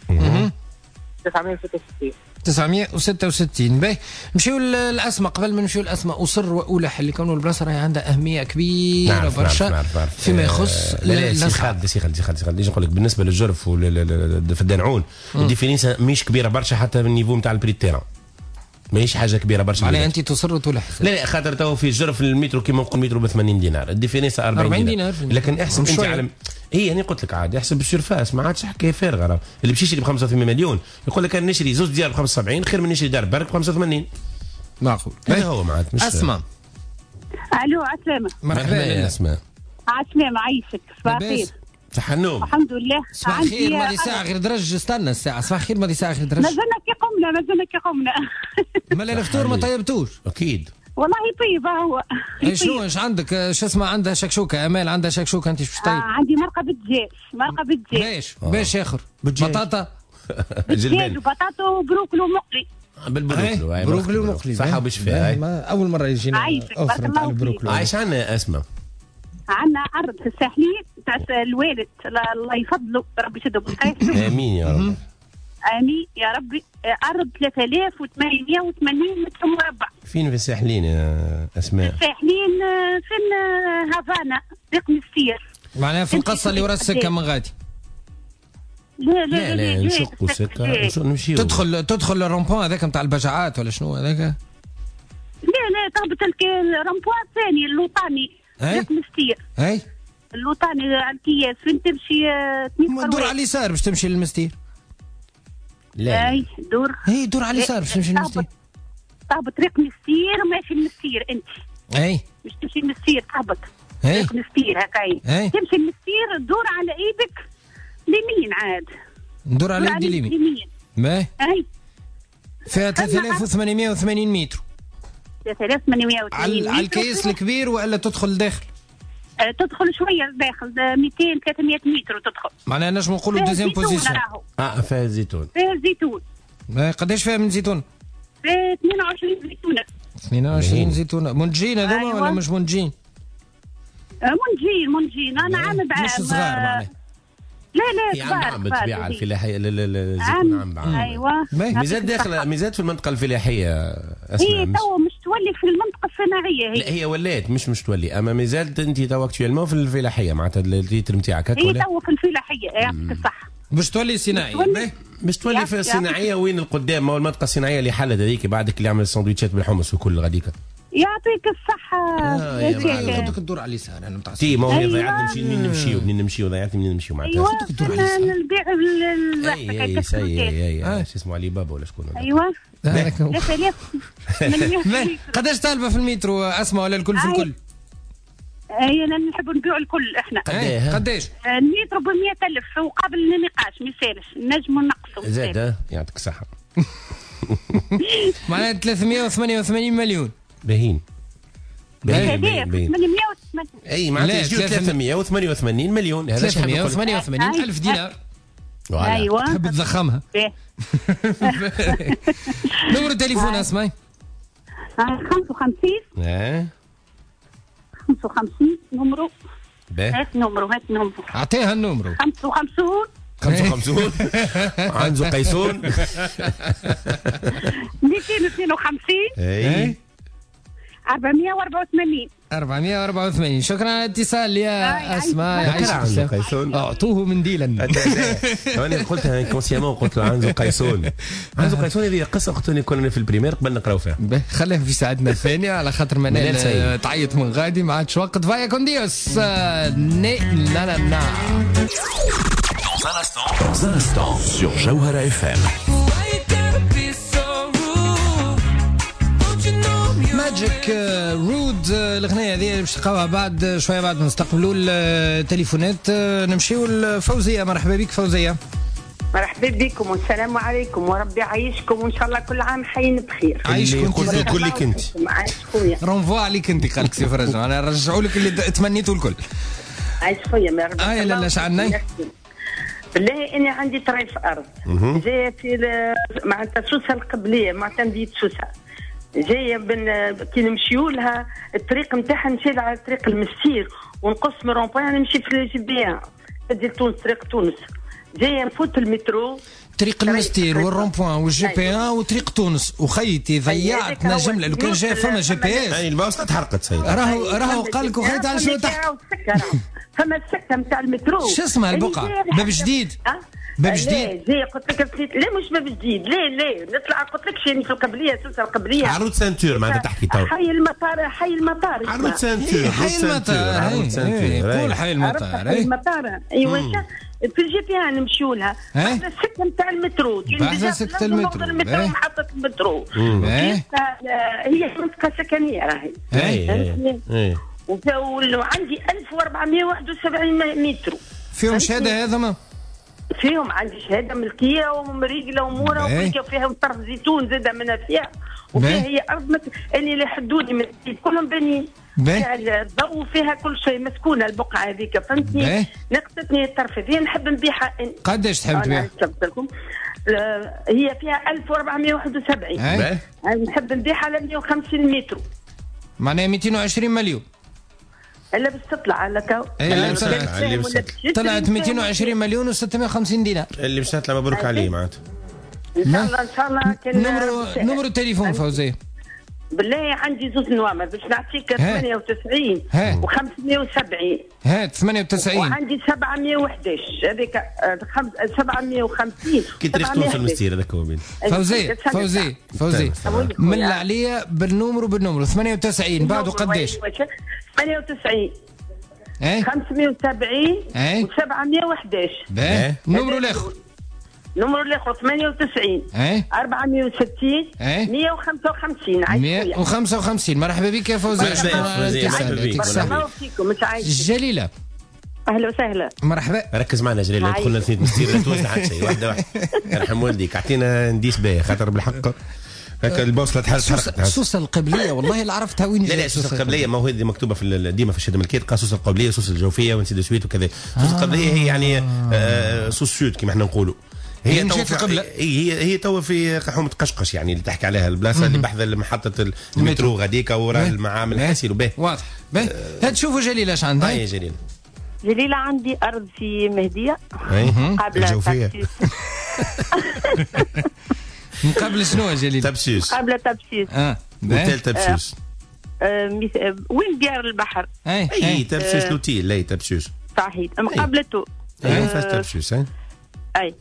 تسعمائة وستة وستين تسعمائة وستة وستين. باهي نمشيو للاسماء. قبل ما نمشيو للاسماء اصر واولح اللي كانوا البلاصه راهي عندها اهميه كبيره برشا فيما يخص الاسعار. سي خالد سي خالد سي خالد نجي نقول لك بالنسبه للجرف والدنعون الديفينيسا مش كبيره برشا حتى من النيفو نتاع البري تيران ماهيش حاجه كبيره برشا. معناها انت تصر وتلح. لا لا خاطر تو في الجرف المترو كيما نقول مترو ب ثمانين دينار الديفينيسا أربعين دينار لكن احسب انت على اي انا قلت لك عاد احسب السيرفاس ما عادش حكايه فارغه راه اللي باش يشري ب خمسة وثمانين مليون يقول لك انا نشري زوج ديار ب خمسة وسبعين خير من نشري دار برك ب خمسة وثمانين. معقول. هذا هو ما عاد مش اسمع. الو عسلامه. مرحبا يا اسماء. عسلامه عايشك صباح الخير. صح النوم. الحمد لله. صباح الخير ماضي ساعه غير درج استنى الساعه صباح الخير ماضي ساعه غير درج. مازلنا كي قمنا مازلنا كي قمنا. مالا الفطور ما طيبتوش؟ اكيد والله طيب هو. شنو ايش عندك شو اسمه عندها شكشوكه امال عندها شكشوكه انت شو طيب؟ آه عندي مرقه بالدجاج مرقه بالدجاج. باش باش اخر بطاطا بالدجاج وبطاطا وبروكلي ومقلي. بالبروكلي بروكلي ومقلي صحه وبشفاء. اول مره يجينا اوفر نتاع البروكلي. عايش عنا اسماء. عندنا عرض في الساحلين تاع الوالد الله يفضله ربي يشده بالخير. امين يا رب. امين يا ربي. عرض ثلاثة آلاف وثمانمائة وثمانين متر مربع. فين في الساحلين يا اسماء؟ الساحلين في هافانا رقم السير. معناها في القصه اللي ورا السكه من غادي. لا لا لا نشقوا سكه نمشيو. تدخل تدخل الرومبوان هذاك نتاع البجعات ولا شنو هذاك؟ لا لا تهبط الرومبوان الثاني اللوطاني رقم ستير. اي اللوطاني على الكياس فين تمشي دور على اليسار باش تمشي للمستير. لا اي دور اي دور على اليسار باش تمشي للمستير. تهبط رقم ستير وماشي للمستير انت. اي باش تمشي للمستير تهبط اي رقم ستير هكاي تمشي للمستير دور على ايدك اليمين عاد. ندور على يدي اليمين. ما اي فيها ثلاثة آلاف وثمانمائة وثمانين متر. ثلاثة آلاف وثمانمائة وثمانين على الكيس الكبير ولا تدخل داخل؟ أه تدخل شويه داخل مئتين ثلاثمائة متر وتدخل. معناها نجم نقولوا دوزيام بوزيسيون. اه فيها زيتون. فيها زيتون. قداش فيها من زيتون؟ فيها اثنين وعشرين زيتونه. اثنين وعشرين زيتونه منتجين هذوما أيوة. ولا مش منتجين؟ منتجين منتجين انا عام بعام. مش صغار معناها. لا لا هي عم عم بتبيع الفلاحيه الزيتون عم بعم. ايوه ميزات داخل ميزات في المنطقه الفليحيه. هي تو مش تولي في المنطقه الصناعيه هي. لا هي ولات مش مش تولي اما ميزات انت تو اكتويلمون في الفلاحيه معناتها الليتر نتاعك هكا ولا؟ هي تو في الفلاحيه يعطيك الصحه. باش تولي صناعيه باش تولي في الصناعيه وين القدام ما هو المنطقه الصناعيه اللي حلت هذيك بعدك اللي عمل السندويتشات بالحمص وكل غاديك. يعطيك الصحة. آه بدك تدور على اليسار انا نتاع تي ما هو ضيعتني نمشي منين نمشيو منين نمشيو ضيعتني منين نمشيو معناتها. ايوه بدك تدور على اليسار. نبيع الوحده اي اي اي شو اسمه علي بابا ولا شكون؟ ايوه ثلاثة آلاف. قداش طالبه في المترو اسماء ولا الكل في الكل؟ اي انا نحب نبيعوا الكل احنا. قداش؟ قداش؟ المترو ب مئة ألف وقابل للنقاش ما يسالش نجموا نقصوا. زاد يعطيك الصحة. معناها ثلاثمائة وثمانية وثمانين مليون. باهين. باهين باهين. اي معناتها ثلاثمائة وثمانية وثمانين مليون. هذا ثلاثمائة وثمانية وثمانين ألف دينار. ايوه تحب تضخمها. نمر التليفون اسمعي. خمسة وخمسين. اه خمسة وخمسين نمرو. باهي. هات نمرو هات نمرو. اعطيها النمرو. خمسة وخمسين. خمسة وخمسين. عنزو قيسون. مئتين واثنين وخمسين. اي. أربعمائة وأربعة وثمانين. أربعمائة وأربعة وثمانين. شكرا على الاتصال يا اسماء. عنزو قيسون. اعطوه منديلا. انا قلتها انكونسيامون قلت له عنزو قيسون. عنزو قيسون هذه قصه قلت كنا في البريمير قبل نقراو فيها. خليها في ساعتنا الثانيه على خاطر منال تعيط من غادي ما عادش وقت. فايا كونديوس ني لا لا لا. Dans un instant, dans un instant, sur Jawhara اف ام. ماجيك رود الاغنيه هذه باش تلقاوها بعد شويه بعد ما نستقبلوا التليفونات. نمشيو لفوزيه. مرحبا بك فوزيه. مرحبا بكم والسلام عليكم وربي يعيشكم وان شاء الله كل عام حيين بخير. عايشكم انت كل لك انت. عايش خويا. رونفوا عليك انت قالك سي فرج انا نرجعوا لك اللي تمنيتوا الكل. عايش خويا ما ربي. اه لا لا شعلنا بالله اني عندي طريف ارض جايه في معناتها سوسه القبليه معناتها مدينه سوسه جايه بن كي نمشيو لها الطريق نتاعها نمشي على طريق المسير ونقص من رومبوان نمشي في الجي بي ان تدي تونس طريق تونس جايه نفوت المترو طريق المستير والرومبوان والجي بي ان وطريق تونس وخيتي ضيعتنا جمله. لو كان جاي فما جي بي اس اي الباصه تحرقت سيدي. راهو راهو قال لك وخيتي على شنو تحت. فما السكه نتاع المترو. شو اسمها البقعه؟ باب جديد. باب جديد. لا قلت لك لا مش باب جديد لا لا نطلع قلت لك شيء في القبليه سوسه القبليه. عروض سانتور معناتها تحكي تو. حي المطار حي المطار. عروض سانتور. حي المطار. عروض سانتور. قول حي المطار. حي المطار ايوا في الجي بي ان نمشيو لها. بعد السكه نتاع المترو. بعد سكه المترو. المترو محطه المترو. هي منطقه سكنيه راهي. اي وعندي ألف وأربعمائة وواحد وسبعين متر. فيهم شهاده هذا ما؟ فيهم عندي شهاده ملكيه ومريقله وموره وفيها طرف زيتون زاده منها فيها وفيها هي ارض مت... اللي اللي حدوني من كلهم بنين فيها الضوء فيها كل شيء مسكونه البقعه هذيك فهمتني. نقصتني الطرف هذه نحب نبيعها. قداش تحب تبيع؟ لكم هي فيها ألف وأربعمائة وواحد وسبعين نحب نبيعها على مئة وخمسين متر معناها مئتين وعشرين مليون. الا باش تطلع على كاو اي طلعت مئتين وعشرين مليون وستمائة وخمسين دينار اللي باش تطلع. مبروك عليه معناتها ان شاء الله ان شاء الله. كان نمرو نمرو التليفون فوزيه بالله عندي زوز نوامر باش نعطيك ثمانية وتسعين وخمسمائة وسبعين. هات ثمانية وتسعين. وعندي سبعمائة وأحد عشر هذيك سبعمائة وخمسين. كي تريشتون في المستير هذاك هو بين. فوزي فوزي فوزي من عليا بالنمر وبالنمر ثمانية وتسعين بعده قداش؟ ثمانية وتسعين خمسمائة وسبعين وسبعمائة وأحد عشر. باهي النمر الاخر. النمر الاخر ثمانية وتسعين أربعمائة وستين مائة وخمسة وخمسين. مائة وخمسة وخمسين. مرحبا بك يا فوزي. مرحبا فيكم. جليلة اهلا وسهلا. مرحبا. ركز معنا جليل دخلنا في مستير لا توزع حتى شيء واحده واحده. يرحم والديك اعطينا نديس بها خاطر بالحق هكا البوصله تحرك حركتها. سوسه القبليه والله اللي عرفتها وين. لا لا سوسه القبليه ما هو هذه مكتوبه في ديما في الشهاده الملكيه تلقى سوسه القبليه سوسه الجوفيه ونسيد سويت وكذا. سوسه القبليه هي يعني آه سوس سود كما احنا نقولوا. هي تو في هي هي تو في حومه قشقش يعني اللي تحكي عليها البلاصه اللي بحذا محطه المترو غاديك وراه المعامل الحسيل وباه. واضح. باهي هات شوفوا جليله اش عندها. هاي جليله. جليله عندي ارض في مهديه قبل الجوفيه. من قبل شنو جليله؟ تبسيس. قبل تبسيس. اه اوتيل تبسيس. وين ديار البحر؟ اي اي تبسيس لوتيل لا تبسيس. صحيح مقابلته. اي فاز تبسيس. اي اي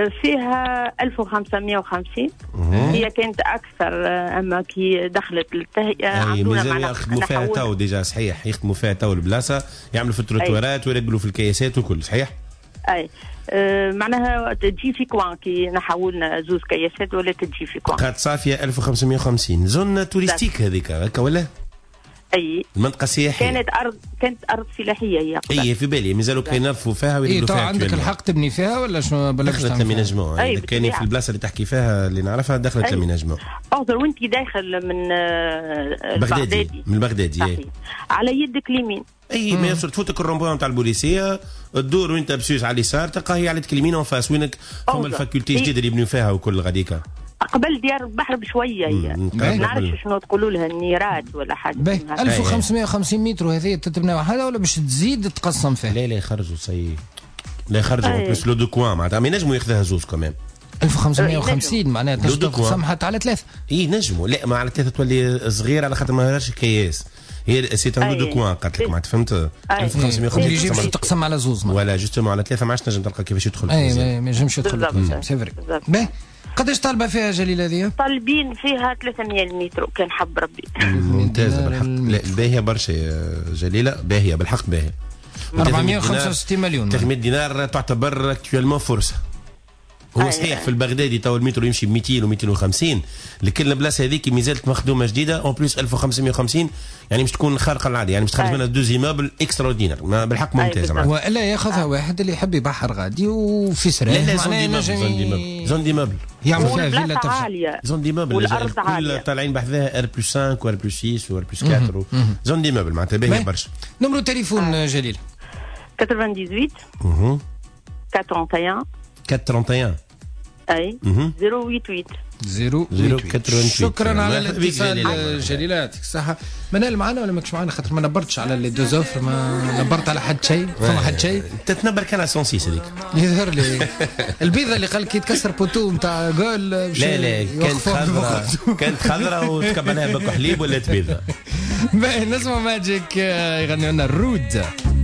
فيها ألف وخمسمائة وخمسين. هي كانت اكثر اما كي دخلت للتهيئه عندنا معنا يخدموا فيها تو ديجا صحيح يخدموا فيها تو البلاصه يعملوا في التروتوارات ويرقلوا في الكياسات وكل صحيح. اي أه معناها تجي في كوان كي نحاولنا زوز كياسات ولا تجي في كوان. قد صافيه ألف وخمسمائة وخمسين. زون توريستيك هذيك هكا ولا؟ اي المنطقه السياحيه. كانت ارض كانت ارض فلاحيه هي. اي في بالي مازالوا كينظفوا فيها ويريدوا فيها. اي عندك الحق تبني فيها ولا شنو؟ دخلت لاميناجمون كان في البلاصه اللي تحكي فيها اللي نعرفها دخلت لاميناجمون. اعذر وانت داخل من بغدادي من البغدادي على يدك اليمين. اي ما يصير تفوتك الرومبوان تاع البوليسيه الدور وانت بسوس على اليسار تلقى هي على يدك اليمين وفاس وينك ثم الفاكولتي جديده اللي يبنوا فيها وكل غاديكا. قبل ديار البحر بشويه هي ما نعرفش شنو تقولوا لها النيرات ولا حاجه. ألف وخمسمائة وخمسين متر وهذه تتبنى وحدها ولا باش تزيد تقسم فيها؟ لا لا يخرجوا سي لا يخرجوا بلس لو دو كوان معناتها ما ينجموا ياخذها زوز كمان. ألف وخمسمائة وخمسين معناتها تقسم حتى على ثلاثه. اي نجموا لا ما على ثلاثه تولي صغيره على خاطر ما راش كياس هي سي ان دو كوان قالت لك معناتها فهمت. ألف وخمسمائة وخمسين يجي باش تقسم على زوز ولا جوستومون على ثلاثه ما عادش نجم تلقى كيفاش يدخل. اي ما ينجمش يدخل سي فري. باهي قداش طالبه فيها جليله هذه؟ طالبين فيها ثلاثمائة متر كان حب ربي. ممتازه بالحق. لا باهيه برشا يا جليله باهيه بالحق باهيه. أربعمائة وخمسة وستين مليون. ثلاثمائة دينار تعتبر اكتوالمون فرصه. هو صحيح في البغدادي تو المترو يمشي ب مئتين و مئتين وخمسين لكن البلاصه هذيك مازالت مخدومه جديده اون بليس ألف وخمسمائة وخمسين يعني مش تكون خارقه العاده يعني مش تخرج منها دوز ايمابل اكسترا دينار بالحق ممتازه. والا ياخذها واحد اللي يحب يبحر غادي وفي سراح. لا لا زون ديمابل زون ديمابل يعمل فيها فيلا عاليه. زون ديمابل كل طالعين بحذاها ار بلس خمسة وار بلس ستة وار بلس أربعة زون ديمابل معناتها باهيه برشا. نمرو تليفون جليل ثمانية وثمانين اها أربعة وثمانين اي صفر ثمانية ثمانية زيرو ثمانية. شكرا على الاتصال جليل يعطيك الصحة. منال معنا ولا ماكش معنا خاطر ما نبرتش على لي دو زوفر ما نبرت على حد شيء فما حد شيء. تتنبر كان على مية وستة هذيك يظهر لي البيضة اللي قال كي يتكسر بوتو نتاع جول. لا لا كانت خضراء كانت خضراء وتكب عليها باكو حليب ولا تبيضة. باهي نسمع ماجيك يغنيوا لنا الرود.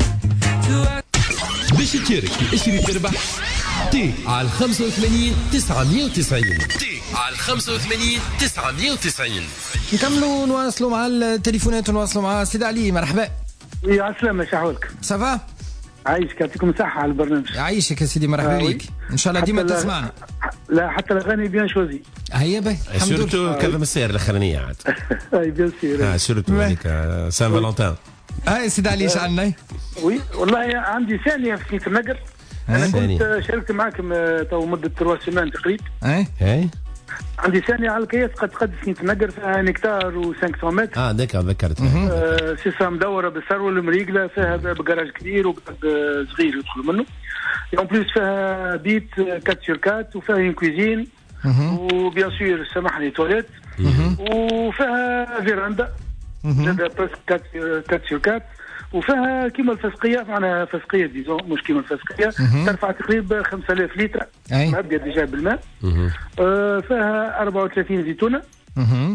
باش تشارك في اشري تربح تي على خمسة وثمانين تسعمائة وتسعين تي على خمسة وثمانين تسعمائة وتسعين. نكملوا نواصلوا مع التليفونات ونواصلوا مع سيد علي. مرحبا. يا السلامة شحولك. سافا عايشك يعطيكم الصحة على البرنامج. يعيشك يا سيدي مرحبا بك ان شاء الله ديما تسمعنا. لا حتى الاغاني بيان شوزي. هيا باهي الحمد لله. سورتو كذا مسير الاخرانيه عاد. اي بيان سير. اه سورتو هذيك سان فالونتان. اه سيد علي ايش عندنا؟ وي والله عندي ثانية في سيت النقر. انا كنت شاركت معكم تو مدة ثلاث سيمان تقريبا. اي اي عندي ثانية على الكياس قد قد سنيت النقر فيها نكتار و500 متر. اه ذاك ذكرت. آه سيسا مدورة بالثروة المريقلة فيها بجراج كبير وباب صغير يدخلوا منه. اون بليس فيها بيت كات شركات وفيها اون كويزين وبيان سور سامحني تواليت وفيها فيراندا زاد بس كات كات شركات وفيها كيما الفسقيه معناها فسقيه ديزون مش كيما الفسقيه ترفع تقريبا خمسة آلاف لتر مبدا ديجا بالماء. آه فيها أربعة وثلاثين زيتونه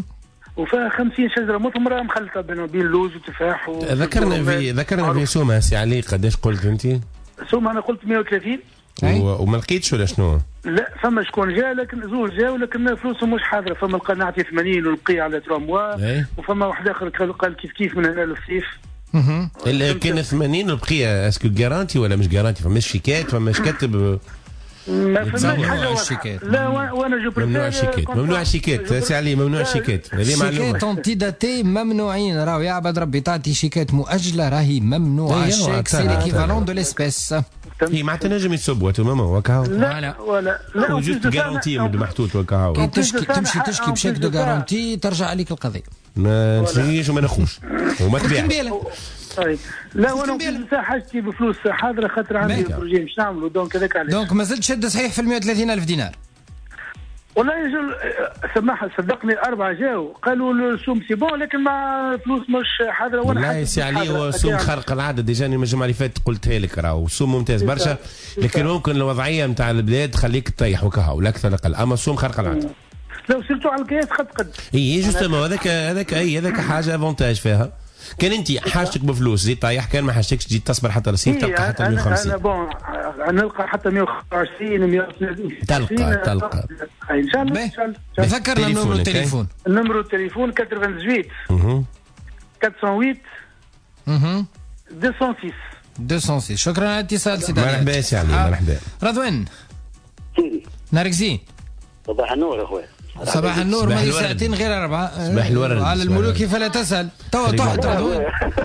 وفيها خمسين شجره مثمره مخلطه بين بين لوز وتفاح. ذكرنا في ذكرنا في سومه سي علي قداش قلت انت؟ سومه انا قلت مئة وثلاثين. وما لقيتش ولا شنو؟ لا فما شكون جا لكن زوج جا ولكن فلوسهم مش حاضره. فما لقى نعطي ثمانين ونلقي على ثلاثة موا. وفما واحد اخر قال كيف كيف من هنا للصيف. اها كان ثمانين البقيه اسكو جارانتي ولا مش جارانتي؟ فماش شيكات فماش كاتب؟ ما فماش حاجه واضحه. لا وانا جو ممنوع الشيكات. ممنوع الشيكات سي علي. ممنوع الشيكات. هذه معلومه. شيكات انتيداتي ممنوعين. راهو يا عبد ربي تعطي شيكات مؤجله راهي ممنوعه. الشيك سي ليكيفالون دو ليسبيس. هي معناتها نجم يتصب وقت ماما وكاهو. لا ولا لا وجود جارانتي محطوط وكاهو. كي تشكي تمشي تشكي بشيك دو جارانتي ترجع عليك القضيه. ما نسيش وما نخوش وما تبيع. طيب لا وانا نقول حاجتي بفلوس حاضره خاطر عندي بروجي باش نعملوا دونك هذاك علاش. دونك مازلت شد صحيح في مئة وثلاثين ألف دينار. والله يا جل سماح صدقني اربعه جاوا قالوا السوم سي بون لكن مع فلوس مش حاضره. وانا والله سي علي هو سوم خارق العاده. ديجا من الجمعه اللي فاتت قلتها لك راهو سوم ممتاز برشا لكن ممكن الوضعيه نتاع البلاد تخليك تطيح وكهو لا اكثر لا اقل. اما سوم خارق العاده لو سيرتو على القياس قد قد. اي جوستومون هذاك هذاك اي هذاك حاجه افونتاج فيها. كان انت حاجتك بفلوس زيد طايح. كان ما حاجتكش تجي تصبر حتى رصيد تلقى حتى مئة وخمسين. انا بون نلقى حتى مئة وخمسة وعشرين مئة وثلاثين تلقى تلقى ان شاء الله ان شاء الله. ذكرنا نمرو التليفون. نمرو التليفون ثمانية وثمانين أربعمئة وثمانية مئتين مئتين وستة. شكرا على الاتصال سيدي. مرحبا سي علي. مرحبا رضوان. سيدي نهارك زين. صباح النور اخويا. صباح النور. مالي ساعتين غير أربعة. صباح الورد. على الملوك فلا تسأل. توا طحت رضوان.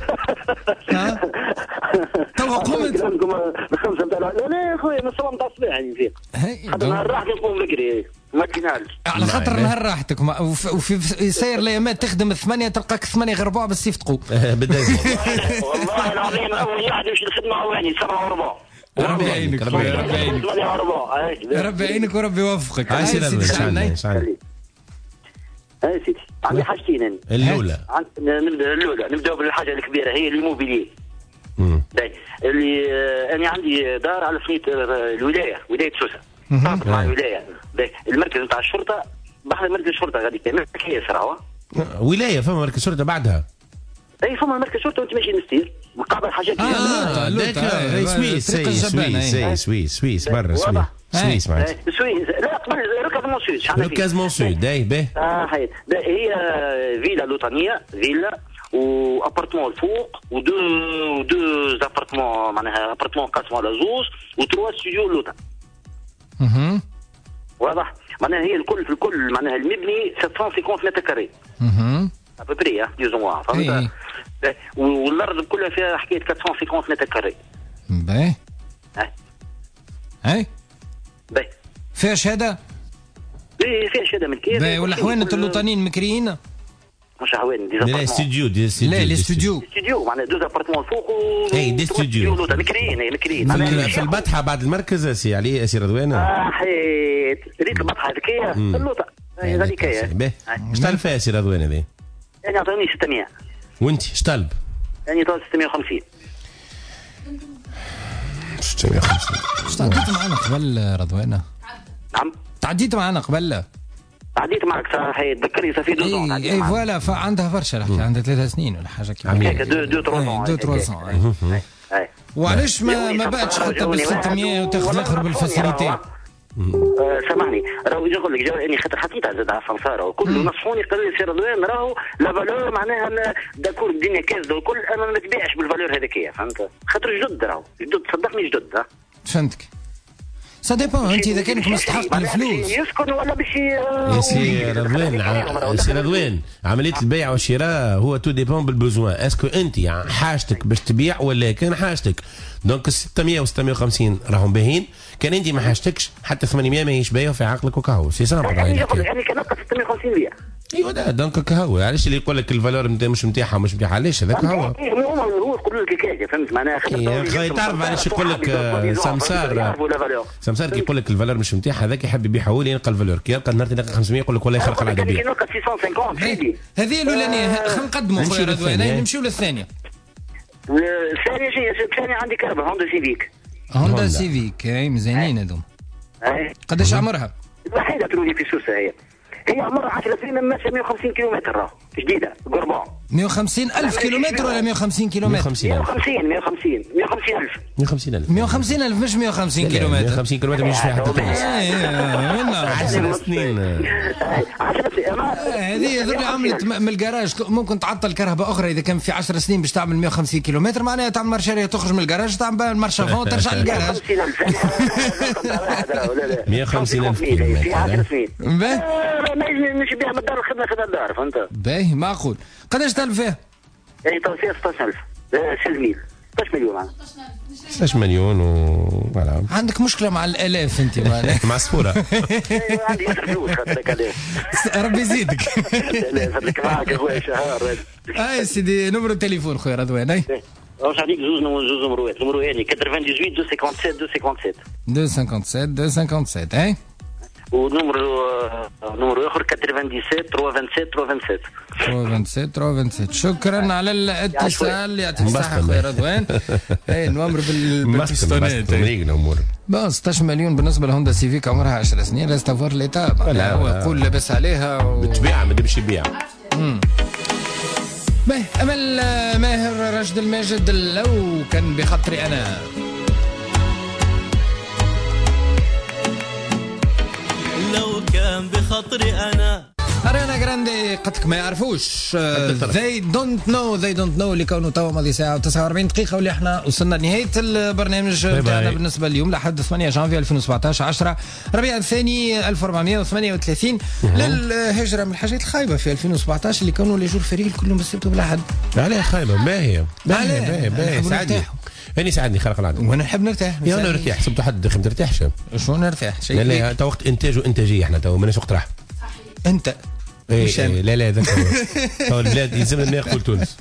ها توا قمت. بخمسة نتاع لا لا يا اخويا من الصباح نتاع الصباح يعني نفيق. حتى نهار راحتي نقوم بكري ما كنالش. على خاطر نهار راحتك وفي ساير الايامات تخدم الثمانية تلقاك ثمانية غير ربع بس يفتقوا. بداية. والله العظيم اول واحد يمشي للخدمة اولاني سبعة وربع. ربي يعينك ربي يعينك ربي يعينك وربي يوفقك. هاي سيدي ان شاء الله ان شاء الله. هاي سيدي عندي حاجتين انا. الاولى نبدا الاولى نبدا بالحاجه الكبيره هي الموبيلي. اللي انا عندي دار على سميت الولايه ولايه سوسه. مع الولايه المركز نتاع الشرطه بحر مركز الشرطه غادي كاين راهو ولايه فما مركز شرطه بعدها. اي فما مركز شرطه وانت ماشي نستير مقابل حاجات. اه ذاك سويس سويس سويس سويس برا سويس سويس معناتها سويس لا قبل ركازمون سود. ركازمون سود اي باهي. اه هي هي فيلا لوطانيه فيلا وابارتمون الفوق ودو دو ابارتمون معناها ابارتمون قسموا على زوز وتروا ستوديو لوطا. اها واضح معناها هي الكل في الكل معناها المبني سبعمئة وخمسين متر كاري. اها ابري ها ديزون موا فهمت. والارض كلها فيها حكايه أربعمئة وخمسين متر كاري. باهي اي باهي فيها شهاده؟ اي فيها شهاده ملكيه. باهي والحوانت اللوطانيين مكريين؟ مش حوانت دي لا استوديو دي استوديو. لا الاستوديو استوديو معناها دوز ابارتمون الفوق و اي دي استوديو مكريين اي مكريين في البطحه بعد المركز سي علي سي رضوان. اه حيت ريت البطحه هذيك اللوطه هذيك هي. باهي اش طالب فيها سي رضوان هذه؟ يعني عطوني ستمئة. وانت اش طالب؟ يعني طالب ستمئة وخمسين. ستمئة وخمسين. اش تعديت معنا قبل رضوانه؟ نعم تعديت معنا قبل. تعديت معك صراحه تذكرني صافي دو سون. اي اي فوالا فعندها برشا الحكايه عندها ثلاث سنين ولا حاجه كيما هكا دو دو تروا سون. دو تروا سون اي. وعلاش ما ما بعدش حتى بال ستمئة وتاخذ الاخر بالفاسيليتي؟ سامحني راهو يجي يقول لك اني خاطر حطيتها زاد على السمساره وكل نصحوني قالوا لي سي رضوان راهو لا فالور معناها داكور الدنيا كازده والكل انا ما تبيعش بالفالور هذيك هي فهمت خاطر جدد راهو جدد صدقني جدد. فهمتك سا ديبون انت اذا كانك مستحق الفلوس يسكن ولا باش يا سي رضوان. سي رضوان عمليه البيع والشراء هو تو ديبون بالبوزوان. اسكو انت يعني حاجتك باش تبيع ولا كان حاجتك دونك ستمئة و ستمئة وخمسين راهم باهين. كان انت ما حاجتكش حتى ثمانمئة ماهيش باهيه في عقلك وكهو سي سامبل. يعني يعني كان نقص ستمئة وخمسين بيع. ايوه ده دونك كهو علاش اللي يقول لك الفالور مش نتاعها مش نتاعها علاش هذاك هو. هو يقول لك كيكه فهمت معناها. يا اخي تعرف علاش يقول لك سمسار سمسار كي يقول لك الفالور مش نتاعها هذاك يحب يبيعها هو اللي ينقل الفالور كي يلقى النهار تلقى خمسمئة يقول لك والله يخرق العاده بيع. هذه الاولانيه خلينا نقدموا خويا رضوان نمشيو للثانيه. الثانيه شيء الثانيه عندي كهرباء هوندا سيفيك. هوندا سيفيك اي مزيانين هذوم. قداش عمرها؟ الوحيده ترولي في سوسه هي هي عمرها عشر سنين ماشيه مئة وخمسين كيلومتر جديده قربان. مئة وخمسين ألف كيلومتر ولا مئة وخمسين كيلومتر؟ مئة وخمسين مئة وخمسين مئة وخمسين مئة وخمسين ألف مئة وخمسين ألف مئة وخمسين ألف مش مئة وخمسين كيلومتر. مئة وخمسين كيلومتر مش فيها حتى تونس. عشر سنين هذه هذول عملت من الجراج. ممكن تعطل كهرباء اخرى اذا كان في عشر سنين باش تعمل مئة وخمسين كيلومتر، معناها تعمل مارشاريه تخرج من الجراج تعمل مارشافون وترجع للجراج. مئة وخمسين ألف في عشر سنين باهي ما نمشي بها من الدار الخدمه خدمه الدار فهمت. باهي معقول. قداش تلف فيها؟ يعني توصيه ستة عشر ألف ستة ميل ستة عشر مليون ستة عشر مليون و فوالا. عندك مشكله مع الالاف انت معناها مع الصفوره. عندي ياسر فلوس خاطرك عليه. ربي يزيدك. لا فضلك معك يا خويا شهر. اي سيدي نمرو التليفون خويا رضوان. اي واش عندك زوج زوج نمروات نمرو يعني ثمانية وثمانين اثنين وسبعين اثنين وخمسين اثنين وخمسين اثنين وخمسين اي ونمرو نمرو اخر سبعة وثمانين ثلاثة وعشرين ثلاثة وعشرين ثلاثة وعشرين ثلاثة وعشرين. شكرا على الاتصال. يعطيك الصحة خويا رضوان. اي نوامر بالبستونات الامور. بون ستة عشر مليون بالنسبه لهوندا سيفيك عمرها عشر سنين لا استفار ليتا. هو يقول لاباس عليها و... بالطبيعه ما تمشي بيع. باهي امل ماهر راشد الماجد لو كان بخاطري انا. لو كان بخاطري انا. أريانا جراندي قلت ما يعرفوش. they don't know they don't know اللي كونه توا ماضي ساعة وتسعة وأربعين دقيقة واللي احنا وصلنا لنهاية البرنامج بتاعنا بالنسبة اليوم لحد ثمانية جانفي ألفين وسبعطاش عشرة ربيع الثاني ألف وأربعمئة وثمانية وثلاثين للهجرة. من الحاجات الخايبة في ألفين وسبعطاش اللي كانوا لي جور فريل كلهم بالسبت وبالأحد. علاه خايبة باهية باهية باهية باهية ساعدني. أنا ساعدني خلق العادة. وأنا نحب نرتاح. يا أنا نرتاح سبت حد ما ترتاحش. شو نرتاح؟ شيء. لا تو وقت إنتاج وإنتاجية احنا تو ماناش وقت راحة. أنت. إيه إيه لا لا ذاك هو البلاد يلزمنا ناخذ تونس.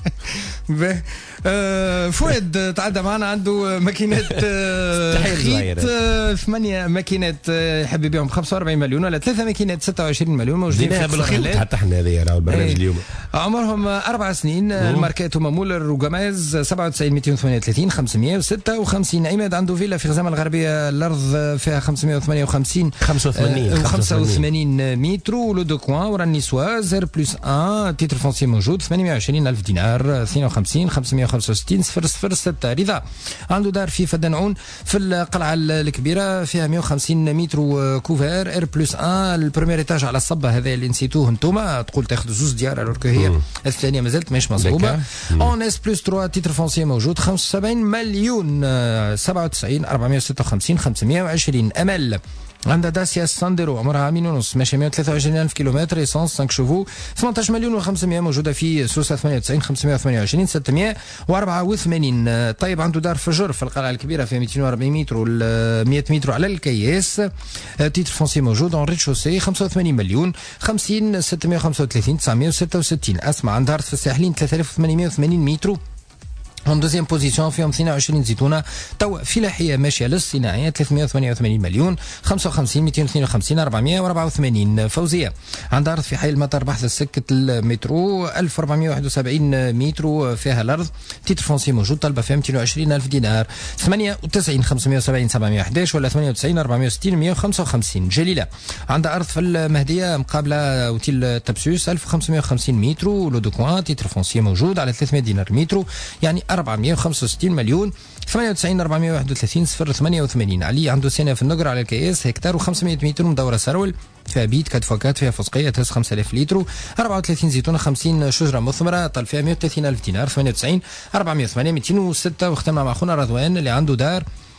آه فؤاد تعدى معنا عنده ماكينات آه خيط آه ثمانية ماكينات يحب يبيعهم ب خمسة وأربعين مليون ولا ثلاثة ماكينات ستة وعشرين مليون موجودين في بالخيط حتى احنا هذه راهو البرنامج اليوم. عمرهم أربع سنين. الماركات هما مولر وجاماز سبعة وتسعين مئتين وثمانية وثلاثين خمسمئة وستة وخمسين. عماد عنده فيلا في غزامة الغربية الأرض فيها خمسمئة وثمانية وخمسين خمسة وثمانين خمسة وثمانين متر ولو دو كوان وراني زير بلس واحد تيتر فونسي موجود ثمانمئة وعشرين ألف دينار اثنين وخمسين خمسمئة وخمسة وستين صفر صفر ستة. رضا عنده دار في فدنعون في القلعة الكبيرة فيها مئة وخمسين متر كوفير اير بلس واحد. البريمير ايتاج على الصبة هذا اللي نسيتوه انتوما تقول تاخذ زوج ديار الوغ هي الثانية مازالت ماهيش مصبوبة. اون اس بلس ثلاثة تيتر فونسي موجود خمسة وسبعين مليون سبعة وتسعين أربعمئة وستة وخمسين خمسمئة وعشرين. امل عندها داسيا سانديرو عمرها عامين ونص ماشيه مئة وثلاثة وعشرين ألف كيلومتر ايسونس خمسة شوفو ثمانية عشر مليون وخمسمئة موجوده في سوسه ثمانية وتسعين خمسمئة وثمانية وعشرين ستمئة وأربعة وثمانين. طيب عنده دار فجر في القلعه الكبيره فيها مئتين وأربعين متر ومئة متر على الكياس. تيتر فونسي موجود اون ريتشوسي خمسة وثمانين مليون خمسين ستمئة وخمسة وثلاثين تسعمئة وستة وستين. اسمع عندها ارض في الساحلين ثلاثة آلاف وثمانمئة وثمانين متر اون دوزيام بوزيسيون فيهم اثنين وعشرين زيتونه. توا فلاحيه ماشيه للصناعيه ثلاثمئة وثمانية وثمانين مليون خمسة وخمسين مئتين واثنين وخمسين أربعمئة وأربعة وثمانين. فوزيه عندها ارض في حي المطار بحث سكه المترو ألف وأربعمئة وواحد وسبعين متر فيها الارض. تيتر فونسي موجود طلبه فيها مئتين وعشرين ألف دينار ثمانية وتسعين خمسمئة وسبعين سبعمئة وأحد عشر ولا ثمانية وتسعين أربعمئة وستين مئة وخمسة وخمسين. جليله عندها ارض في المهديه مقابله اوتيل تبسوس ألف وخمسمئة وخمسين متر ولو دو كوان. تيتر فونسي موجود على ثلاثمئة دينار متر يعني أربعمئة وخمسة وستين مليون ثمانية وتسعين أربعمئة وواحد وثلاثين صفر ثمانية وثمانين. علي عنده سنه في النقر على الكياس هكتار و500 متر مدوره سرول فيها بيت كاد فوكات فيها فسقيه تهز خمسة آلاف لتر أربعة وثلاثين زيتونه خمسين شجره مثمره طل فيها مئة وثلاثين ألف دينار ثمانية وتسعين أربعمئة وثمانية مئتين وستة. واختمنا مع خونا رضوان اللي عنده دار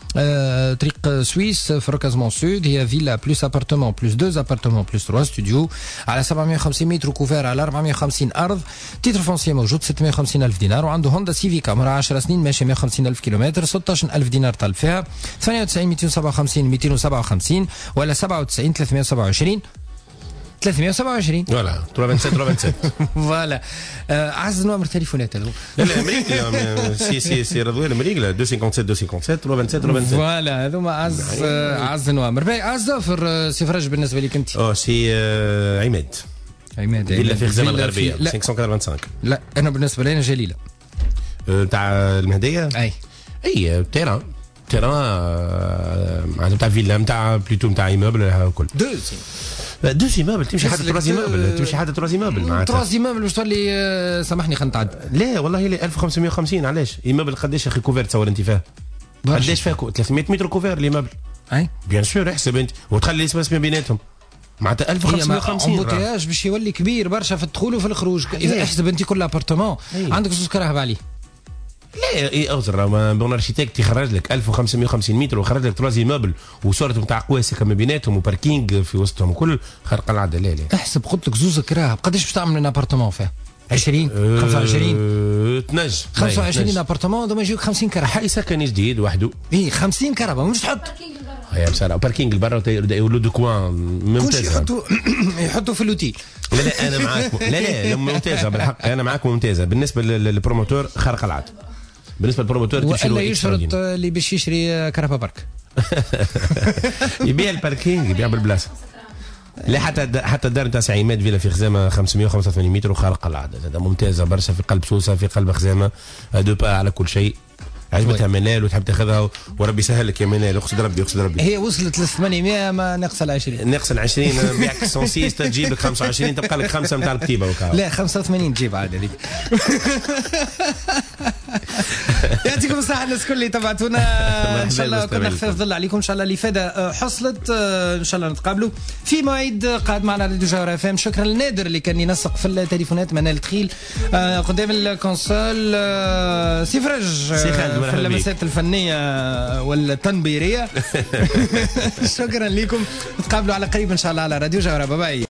آه طريق سويس في ركازمون سود هي فيلا بلوس ابارتمون بلوس دو ابارتمون بلوس ثلاثة ستوديو على سبعمئة وخمسين متر كوفير على أربعمئة وخمسين ارض. تيتر فونسي موجود ستمئة وخمسين ألف دينار وعنده هوندا سيفيك عمرها عشر سنين ماشيه مئة وخمسين ألف كيلومتر ستة عشر ألف دينار طلب فيها ثمانية وتسعين مئتين وسبعة وخمسين مئتين وسبعة وخمسين ولا سبعة وتسعين ثلاثمئة وسبعة وعشرين ثلاثمئة وسبعة وعشرين فوالا ثلاثمئة وسبعة وسبعين فوالا. عز نوامر تليفونات هذو لا لا مريقله سي سي سي رضوان مريقله اثنين خمسة سبعة اثنين خمسة سبعة ثلاثمئة وسبعة وسبعين فوالا هذوما عز عز نوامر. باهي عز ظافر سي فرج بالنسبه لك انت. اه سي عماد عماد فيلا في غزامه الغربيه خمسمئة وخمسة وثمانين. لا انا بالنسبه لي انا جليله تاع المهديه. اي اي تيران تيران معناتها تاع فيلا نتاع بلوتو نتاع ايموبل الكل دوزي دوزي مابل تمشي حتى تروازي مابل تمشي حتى تروازي مابل معناتها تروازي مابل باش تولي سامحني خلينا نتعدى. لا والله لي ألف وخمسمائة وخمسين. علاش ايمابل قداش يا اخي كوفير تصور انت فيها قداش فيها ثلاثمائة متر كوفير الايمابل اي بيان سور. احسب انت وتخلي الاسباس ما بيناتهم معناتها ألف وخمسمائة وخمسين امبوتياج باش يولي كبير برشا في الدخول وفي الخروج. اذا احسب انت كل ابارتمون عندك زوج كراهب عليه. لا اي اوزر بون اركيتكت يخرج لك ألف وخمسمائة وخمسين متر وخرج لك تروازي مابل وصورته نتاع قواسي كما بيناتهم وباركينغ في وسطهم كل خارق العاده. لا لا احسب قلت لك زوز كراهب قداش باش تعمل من ابارتمون فيه؟ عشرين أه خمسة وعشرين تنجم خمسة وعشرين ابارتمون دوما يجيوك خمسين كرهبه. حي سكن جديد وحده اي خمسين كرهبه مش تحط يا بصراحه باركينغ البرا يقولوا دو كوان ممتاز يحطوا يحطوا في اللوتيل. لا لا انا معاك لا لا ممتازه بالحق انا معاك ممتازه بالنسبه للبروموتور خارق العاده. بالنسبه للبروموتور ولا يشرط اللي باش يشري كرهبه برك يبيع الباركينغ يبيع بالبلاصه. لا حتى حتى الدار نتاع سعيمات فيلا في خزامه خمسمائة وخمسة وثمانين متر وخارق العاده هذا ممتازه برشا في قلب سوسه في قلب خزامه دو با على كل شيء. عجبتها منال وتحب تاخذها وربي يسهل لك يا منال اقصد ربي اقصد ربي. هي وصلت ل ثمانمائة ما ناقصه ال عشرين ناقصه ال عشرين بيعك سونسيس تجيب لك خمسة وعشرين تبقى لك خمسه نتاع الكتيبه وكا. لا خمسة وثمانين تجيب عاد هذيك. يعطيكم الصحة الناس الكل اللي تبعتونا ان شاء الله كنا خفاف ظل عليكم ان شاء الله الافاده حصلت ان شاء الله نتقابلوا في موعد قادم على راديو جوهر اف ام. شكرا لنادر اللي كان ينسق في التليفونات منال تخيل قدام الكونسول سي فرج في اللمسات الفنيه والتنبيريه. شكرا لكم نتقابلوا على قريب ان شاء الله على راديو جوهر. باي باي.